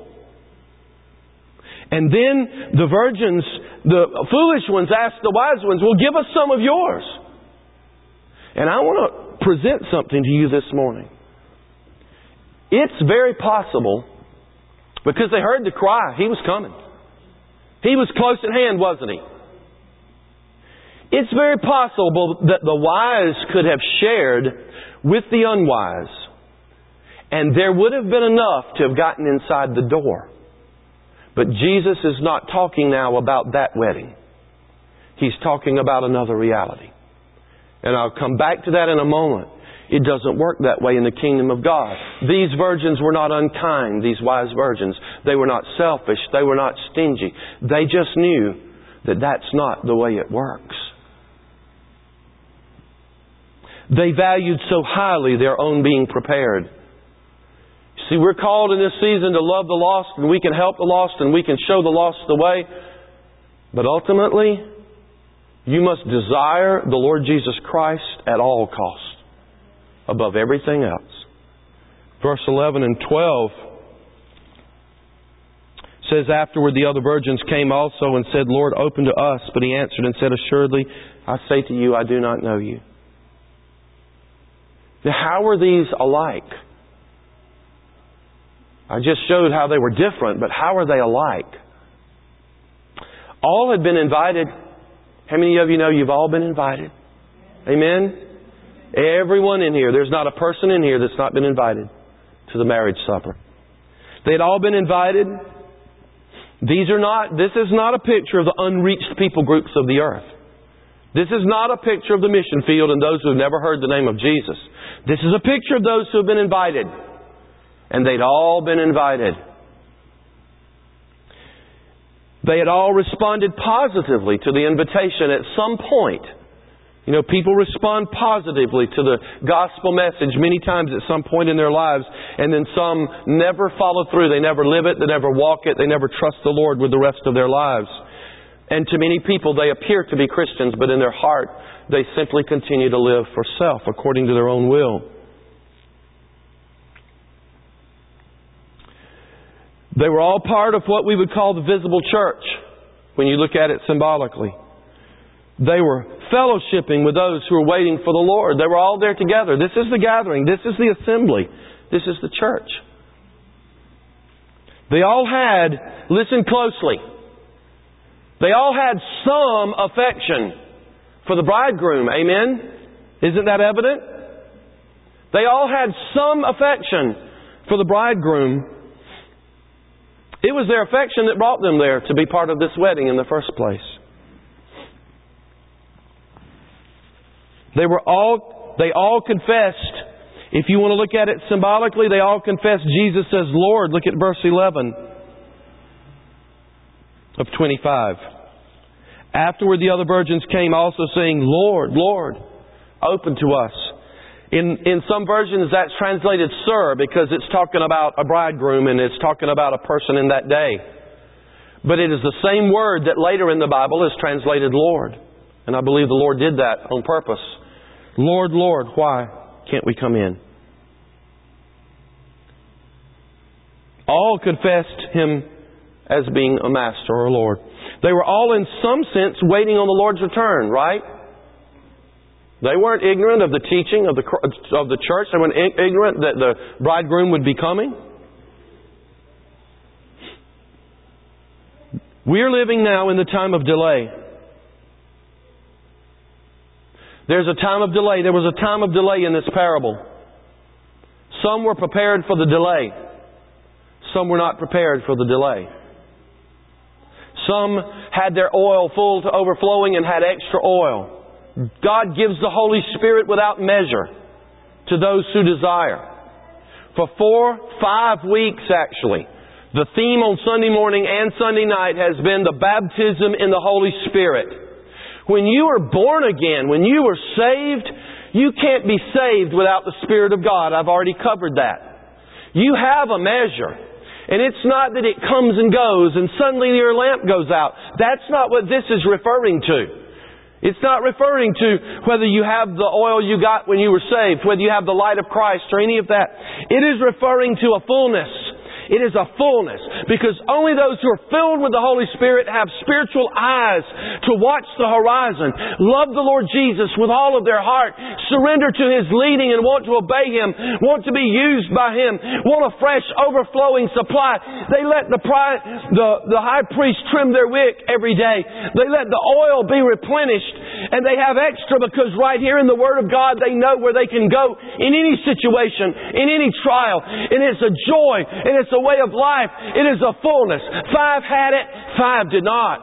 And then the virgins, the foolish ones, asked the wise ones, well, give us some of yours. And I want to present something to you this morning. It's very possible, because they heard the cry, He was coming. He was close at hand, wasn't He? It's very possible that the wise could have shared with the unwise, and there would have been enough to have gotten inside the door. But Jesus is not talking now about that wedding. He's talking about another reality. And I'll come back to that in a moment. It doesn't work that way in the kingdom of God. These virgins were not unkind, these wise virgins. They were not selfish. They were not stingy. They just knew that that's not the way it works. They valued so highly their own being prepared. See, we're called in this season to love the lost, and we can help the lost, and we can show the lost the way. But ultimately, you must desire the Lord Jesus Christ at all costs, above everything else. Verse eleven and twelve says, afterward the other virgins came also and said, Lord, open to us. But He answered and said, assuredly, I say to you, I do not know you. Now, how are these alike? I just showed how they were different, but how are they alike? All had been invited. How many of you know you've all been invited? Amen? Everyone in here. There's not a person in here that's not been invited to the marriage supper. They had all been invited. These are not, this is not a picture of the unreached people groups of the earth. This is not a picture of the mission field and those who have never heard the name of Jesus. This is a picture of those who have been invited. And they'd all been invited. They had all responded positively to the invitation at some point. You know, people respond positively to the gospel message many times at some point in their lives, and then some never follow through. They never live it, they never walk it, they never trust the Lord with the rest of their lives. And to many people, they appear to be Christians, but in their heart, they simply continue to live for self, according to their own will. They were all part of what we would call the visible church, when you look at it symbolically. They were fellowshipping with those who were waiting for the Lord. They were all there together. This is the gathering. This is the assembly. This is the church. They all had, listen closely, they all had some affection for the bridegroom. Amen? Isn't that evident? They all had some affection for the bridegroom. It was their affection that brought them there to be part of this wedding in the first place. They were all, they all confessed. If you want to look at it symbolically, they all confessed Jesus as Lord. Look at verse eleven of twenty-five. Afterward the other virgins came also saying, Lord, Lord, open to us. In, in some versions that's translated Sir, because it's talking about a bridegroom and it's talking about a person in that day. But it is the same word that later in the Bible is translated Lord. And I believe the Lord did that on purpose. Lord, Lord, why can't we come in? All confessed Him as being a Master or a Lord. They were all in some sense waiting on the Lord's return, right? They weren't ignorant of the teaching of the of the church. They weren't ignorant that the bridegroom would be coming. We're living now in the time of delay. There's a time of delay. There was a time of delay in this parable. Some were prepared for the delay. Some were not prepared for the delay. Some had their oil full to overflowing and had extra oil. God gives the Holy Spirit without measure to those who desire. For four, five weeks actually, the theme on Sunday morning and Sunday night has been the baptism in the Holy Spirit. When you are born again, when you are saved, you can't be saved without the Spirit of God. I've already covered that. You have a measure. And it's not that it comes and goes and suddenly your lamp goes out. That's not what this is referring to. It's not referring to whether you have the oil you got when you were saved, whether you have the light of Christ or any of that. It is referring to a fullness. It is a fullness, because only those who are filled with the Holy Spirit have spiritual eyes to watch the horizon, love the Lord Jesus with all of their heart, surrender to His leading and want to obey Him, want to be used by Him, want a fresh overflowing supply. They let the, pri- the, the high priest trim their wick every day. They let the oil be replenished, and they have extra because right here in the Word of God they know where they can go in any situation, in any trial. And it's a joy, and it's a a way of life. It is a fullness. Five had it, five did not.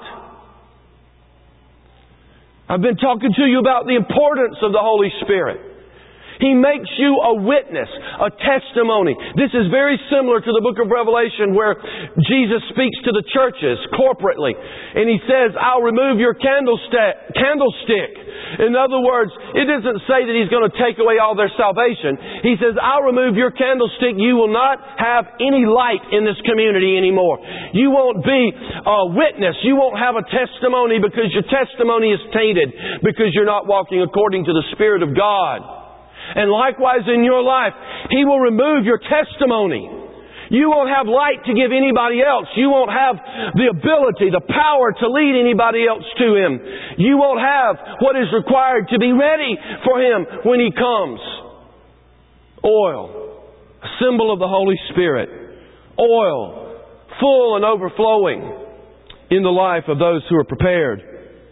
I've been talking to you about the importance of the Holy Spirit. He makes you a witness, a testimony. This is very similar to the book of Revelation where Jesus speaks to the churches corporately. And He says, I'll remove your candlestick. candlestick. In other words, it doesn't say that He's going to take away all their salvation. He says, I'll remove your candlestick. You will not have any light in this community anymore. You won't be a witness. You won't have a testimony because your testimony is tainted because you're not walking according to the Spirit of God. And likewise in your life, He will remove your testimony. You won't have light to give anybody else. You won't have the ability, the power to lead anybody else to Him. You won't have what is required to be ready for Him when He comes. Oil, a symbol of the Holy Spirit. Oil, full and overflowing in the life of those who are prepared.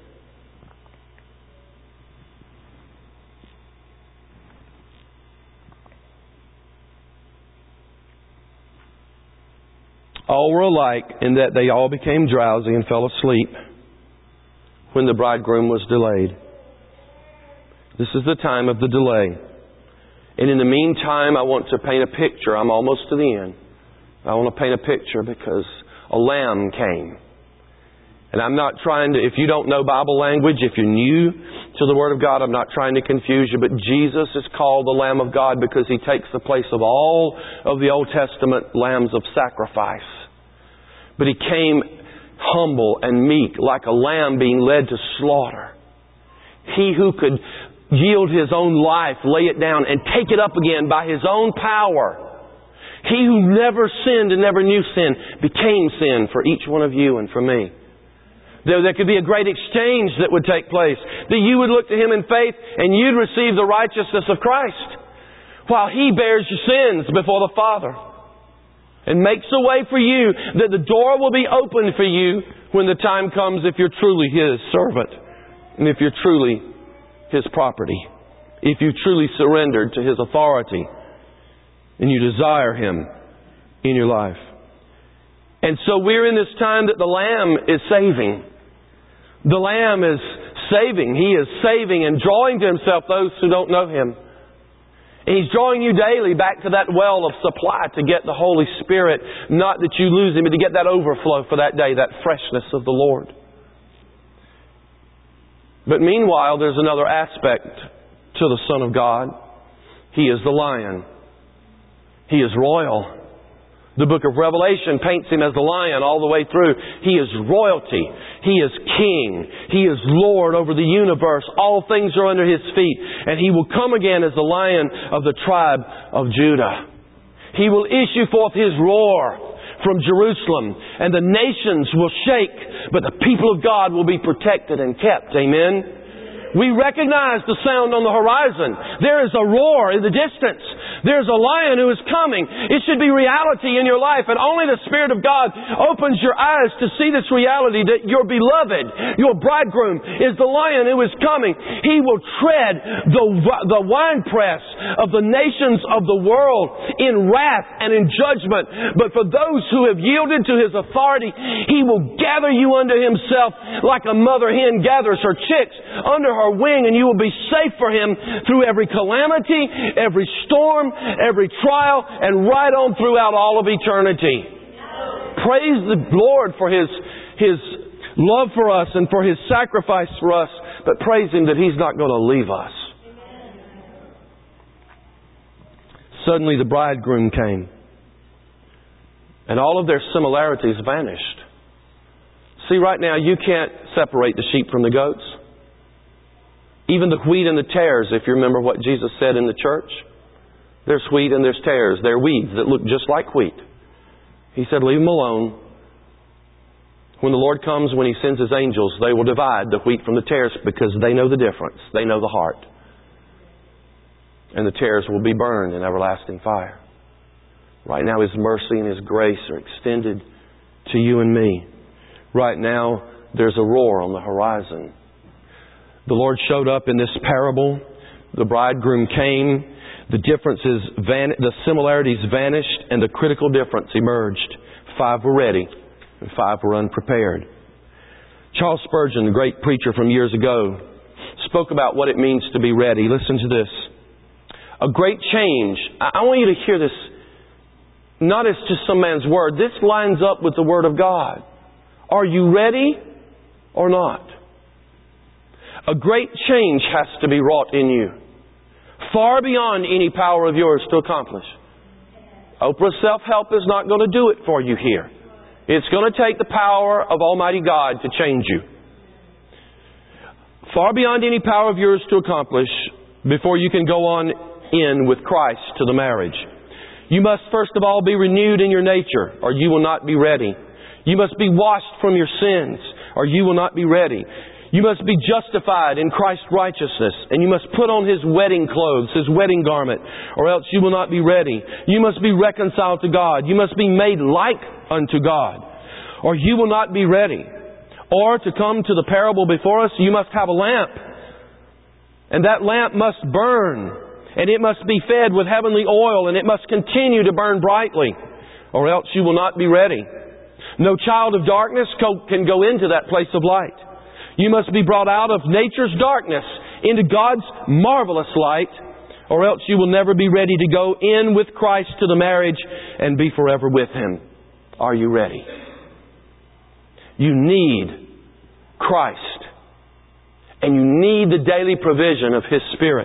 All were alike in that they all became drowsy and fell asleep when the bridegroom was delayed. This is the time of the delay. And in the meantime, I want to paint a picture. I'm almost to the end. I want to paint a picture because a lamb came. And I'm not trying to, if you don't know Bible language, if you're new to the Word of God, I'm not trying to confuse you, but Jesus is called the Lamb of God because He takes the place of all of the Old Testament lambs of sacrifice. But He came humble and meek, like a lamb being led to slaughter. He who could yield His own life, lay it down, and take it up again by His own power. He who never sinned and never knew sin became sin for each one of you and for me. There, there could be a great exchange that would take place. That you would look to Him in faith and you'd receive the righteousness of Christ while He bears your sins before the Father. And makes a way for you that the door will be opened for you when the time comes if you're truly His servant. And if you're truly His property. If you truly surrendered to His authority. And you desire Him in your life. And so we're in this time that the Lamb is saving. The Lamb is saving. He is saving and drawing to Himself those who don't know Him. And He's drawing you daily back to that well of supply to get the Holy Spirit. Not that you lose Him, but to get that overflow for that day, that freshness of the Lord. But meanwhile, there's another aspect to the Son of God. He is the Lion. He is royal. The book of Revelation paints Him as the lion all the way through. He is royalty. He is king. He is Lord over the universe. All things are under His feet. And He will come again as the Lion of the tribe of Judah. He will issue forth His roar from Jerusalem. And the nations will shake. But the people of God will be protected and kept. Amen. We recognize the sound on the horizon. There is a roar in the distance. There's a lion who is coming. It should be reality in your life. And only the Spirit of God opens your eyes to see this reality that your beloved, your bridegroom, is the lion who is coming. He will tread the, the winepress of the nations of the world in wrath and in judgment. But for those who have yielded to His authority, He will gather you unto Himself like a mother hen gathers her chicks under her wing, and you will be safe for Him through every calamity, every storm, every trial, and right on throughout all of eternity. Praise the Lord for His, His love for us and for His sacrifice for us, but praise Him that He's not going to leave us. Suddenly the bridegroom came, and all of their similarities vanished. See, right now you can't separate the sheep from the goats. Even the wheat and the tares, if you remember what Jesus said in the church. There's wheat and there's tares. They're weeds that look just like wheat. He said, leave them alone. When the Lord comes, when He sends His angels, they will divide the wheat from the tares because they know the difference. They know the heart. And the tares will be burned in everlasting fire. Right now His mercy and His grace are extended to you and me. Right now there's a roar on the horizon. The Lord showed up in this parable. The bridegroom came. The differences, van- the similarities vanished, and the critical difference emerged. Five were ready, and five were unprepared. Charles Spurgeon, the great preacher from years ago, spoke about what it means to be ready. Listen to this. A great change. I want you to hear this, not as just some man's word. This lines up with the Word of God. Are you ready or not? A great change has to be wrought in you, far beyond any power of yours to accomplish. Oprah's self-help is not going to do it for you here. It's going to take the power of Almighty God to change you. Far beyond any power of yours to accomplish before you can go on in with Christ to the marriage. You must first of all be renewed in your nature, or you will not be ready. You must be washed from your sins, or you will not be ready. You must be justified in Christ's righteousness, and you must put on His wedding clothes, His wedding garment, or else you will not be ready. You must be reconciled to God. You must be made like unto God, or you will not be ready. Or, to come to the parable before us, you must have a lamp, and that lamp must burn, and it must be fed with heavenly oil, and it must continue to burn brightly, or else you will not be ready. No child of darkness can go into that place of light. You must be brought out of nature's darkness into God's marvelous light, or else you will never be ready to go in with Christ to the marriage and be forever with Him. Are you ready? You need Christ, and you need the daily provision of His Spirit.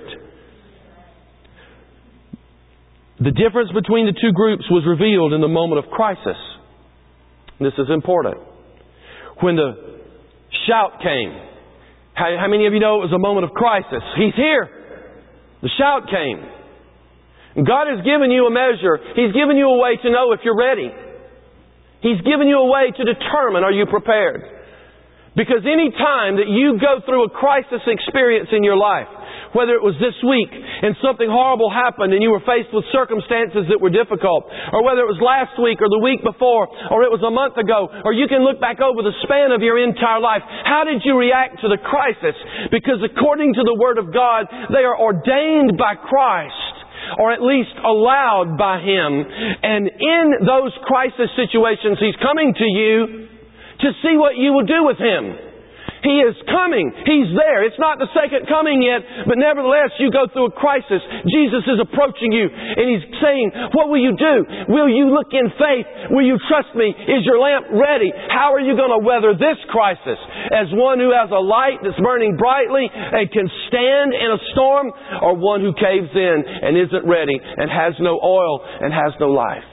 The difference between the two groups was revealed in the moment of crisis. This is important. When the shout came. How, how many of you know it was a moment of crisis? He's here. The shout came. And God has given you a measure. He's given you a way to know if you're ready. He's given you a way to determine, are you prepared? Because any time that you go through a crisis experience in your life, whether it was this week and something horrible happened and you were faced with circumstances that were difficult, or whether it was last week or the week before, or it was a month ago, or you can look back over the span of your entire life. How did you react to the crisis? Because according to the Word of God, they are ordained by Christ, or at least allowed by Him. And in those crisis situations, He's coming to you to see what you will do with Him. He is coming. He's there. It's not the second coming yet, but nevertheless, you go through a crisis. Jesus is approaching you, and He's saying, what will you do? Will you look in faith? Will you trust Me? Is your lamp ready? How are you going to weather this crisis? As one who has a light that's burning brightly and can stand in a storm, or one who caves in and isn't ready and has no oil and has no life?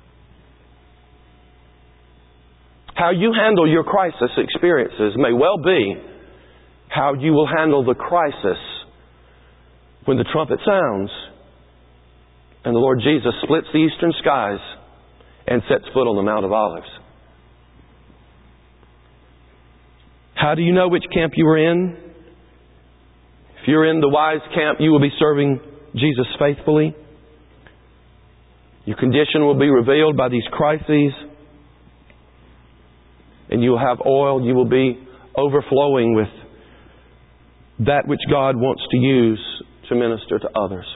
How you handle your crisis experiences may well be how you will handle the crisis when the trumpet sounds and the Lord Jesus splits the eastern skies and sets foot on the Mount of Olives. How do you know which camp you are in? If you're in the wise camp, you will be serving Jesus faithfully. Your condition will be revealed by these crises. And you'll have oil. You will be overflowing with that which God wants to use to minister to others.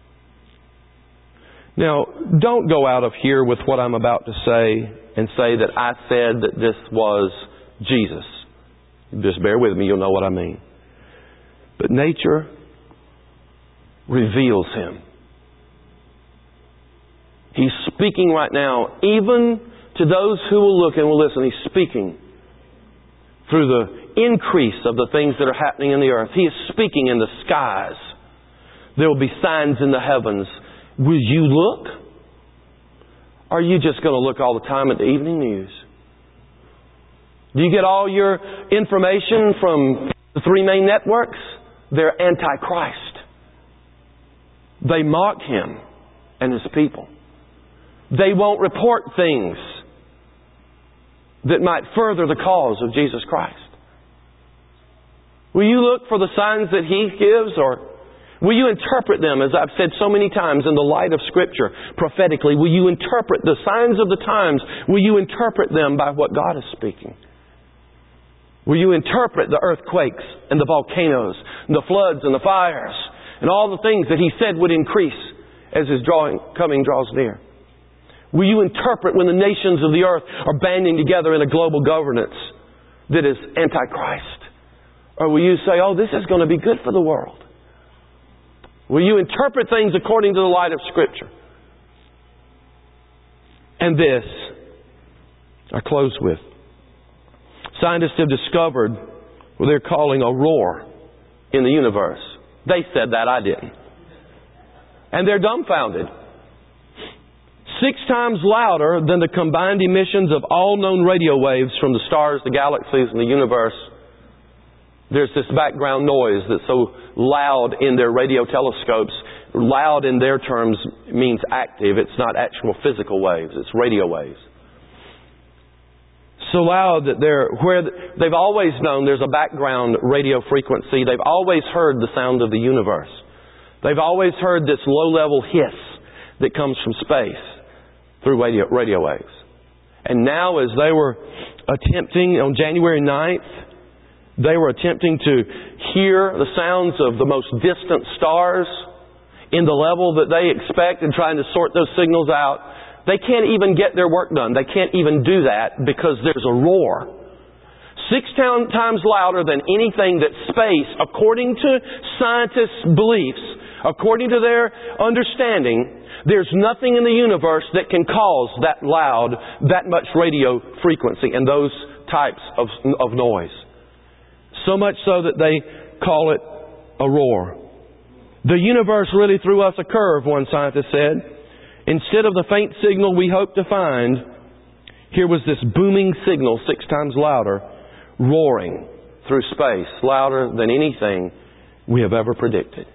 Now, don't go out of here with what I'm about to say and say that I said that this was Jesus. Just bear with me, you'll know what I mean. But nature reveals Him. He's speaking right now, even to those who will look and will listen. He's speaking through the increase of the things that are happening in the earth. He is speaking in the skies. There will be signs in the heavens. Will you look? Or are you just going to look all the time at the evening news? Do you get all your information from the three main networks? They're anti-Christ. They mock Him and His people. They won't report things that might further the cause of Jesus Christ. Will you look for the signs that He gives, or will you interpret them, as I've said so many times, in the light of Scripture, prophetically? Will you interpret the signs of the times? Will you interpret them by what God is speaking? Will you interpret the earthquakes and the volcanoes and the floods and the fires and all the things that He said would increase as His drawing, coming draws near? Will you interpret when the nations of the earth are banding together in a global governance that is anti-Christ? Or will you say, oh, this is going to be good for the world? Will you interpret things according to the light of Scripture? And this, I close with, scientists have discovered what they're calling a roar in the universe. They said that, I didn't. And they're dumbfounded. Six times louder than the combined emissions of all known radio waves from the stars, the galaxies, and the universe. There's this background noise that's so loud in their radio telescopes. Loud in their terms means active. It's not actual physical waves. It's radio waves. So loud that they're where they've always known there's a background radio frequency. They've always heard the sound of the universe. They've always heard this low-level hiss that comes from space through radio, radio waves. And now, as they were attempting on January ninth, they were attempting to hear the sounds of the most distant stars in the level that they expect and trying to sort those signals out. They can't even get their work done. They can't even do that because there's a roar. Six times louder than anything that space, according to scientists' beliefs, according to their understanding, there's nothing in the universe that can cause that loud, that much radio frequency and those types of, of noise. So much so that they call it a roar. The universe really threw us a curve, one scientist said. Instead of the faint signal we hoped to find, here was this booming signal six times louder, roaring through space, louder than anything we have ever predicted.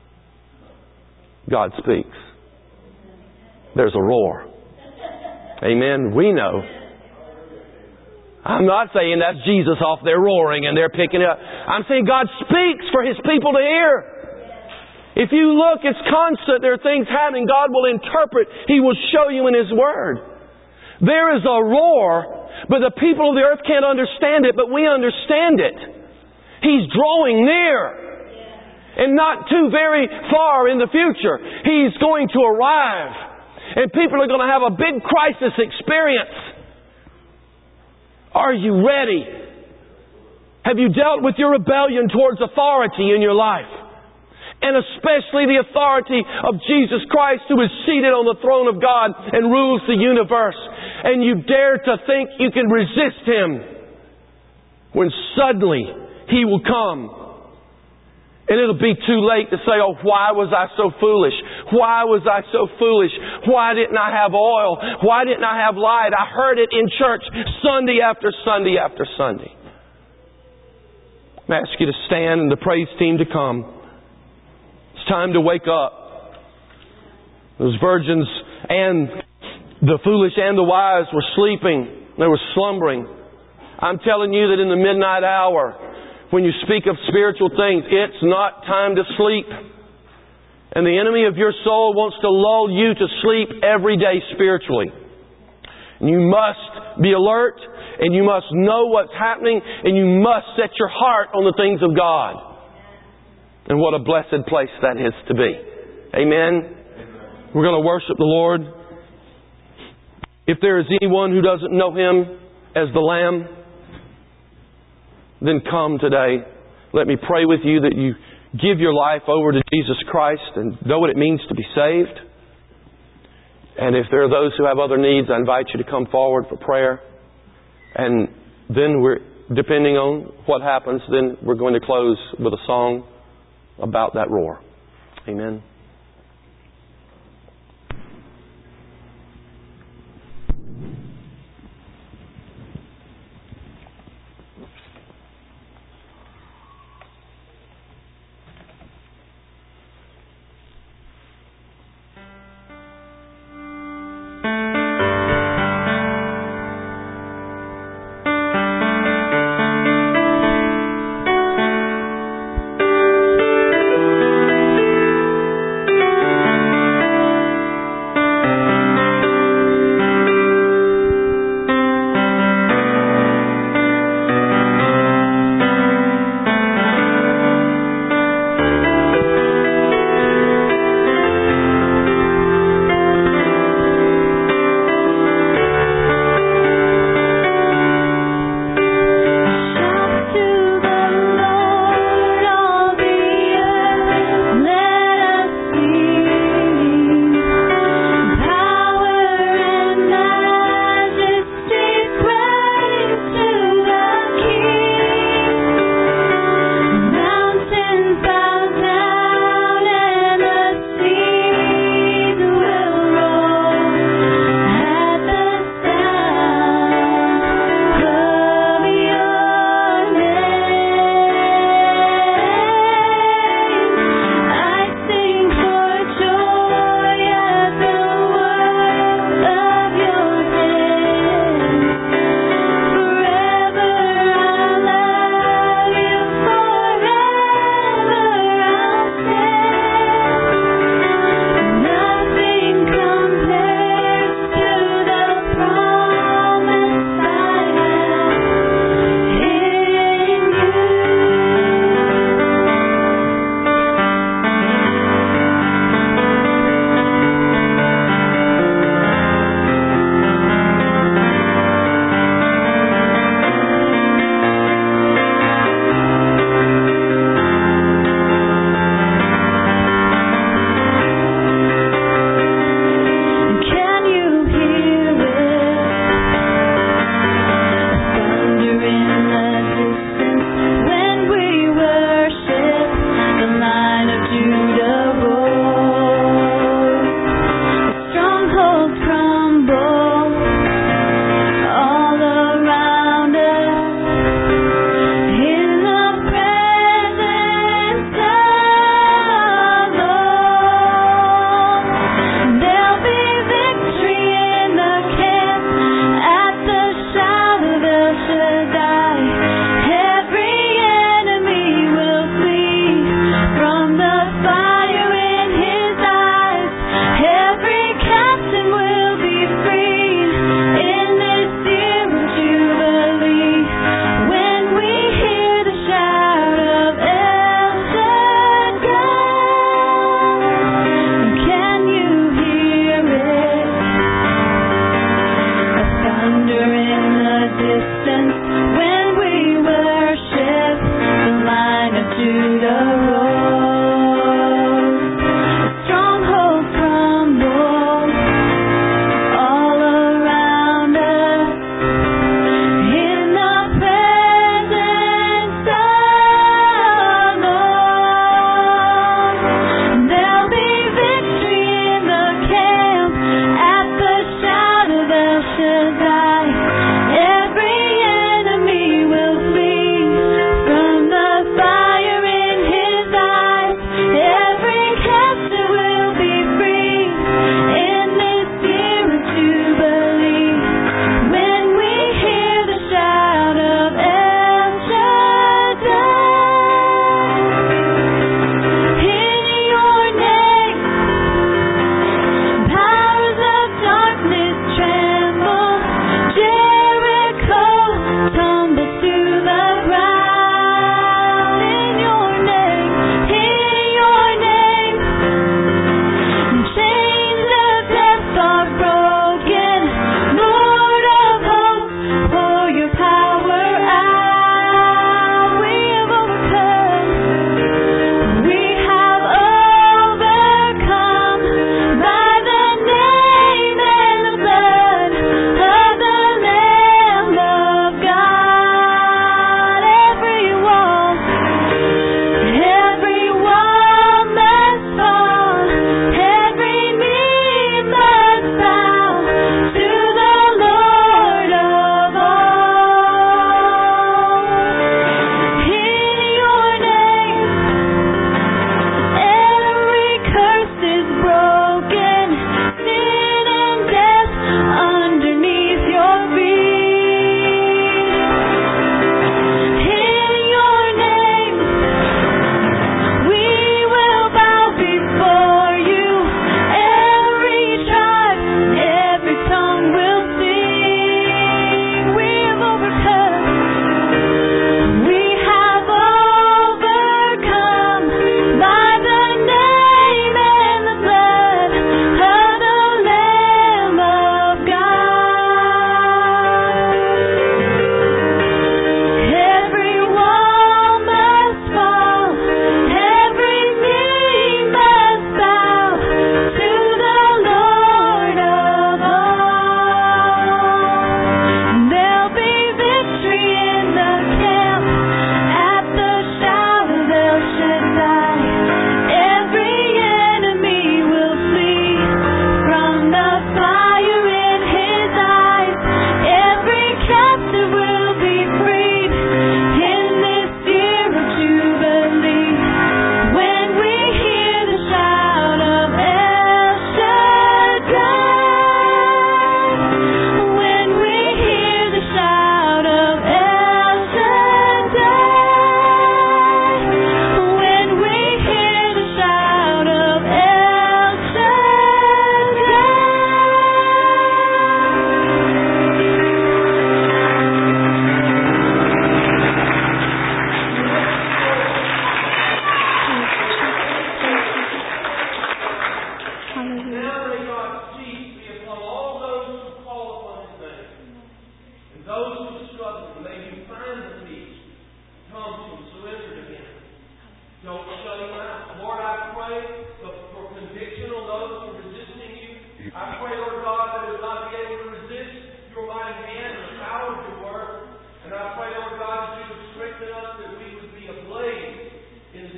God speaks. There's a roar. Amen. We know. I'm not saying that's Jesus off there roaring and they're picking it up. I'm saying God speaks for His people to hear. If you look, it's constant. There are things happening. God will interpret. He will show you in His Word. There is a roar, but the people of the earth can't understand it, but we understand it. He's drawing near. And not too very far in the future, He's going to arrive. And people are going to have a big crisis experience. Are you ready? Have you dealt with your rebellion towards authority in your life? And especially the authority of Jesus Christ, who is seated on the throne of God and rules the universe. And you dare to think you can resist Him when suddenly He will come. And it'll be too late to say, oh, why was I so foolish? Why was I so foolish? Why didn't I have oil? Why didn't I have light? I heard it in church Sunday after Sunday after Sunday. I ask you to stand and the praise team to come. It's time to wake up. Those virgins and the foolish and the wise were sleeping. They were slumbering. I'm telling you that in the midnight hour, when you speak of spiritual things, it's not time to sleep. And the enemy of your soul wants to lull you to sleep every day spiritually. And you must be alert, and you must know what's happening, and you must set your heart on the things of God. And what a blessed place that is to be. Amen. We're going to worship the Lord. If there is anyone who doesn't know Him as the Lamb, then come today. Let me pray with you that you give your life over to Jesus Christ and know what it means to be saved. And if there are those who have other needs, I invite you to come forward for prayer. And then we're, depending on what happens, then we're going to close with a song about that roar. Amen.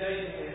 say to Him,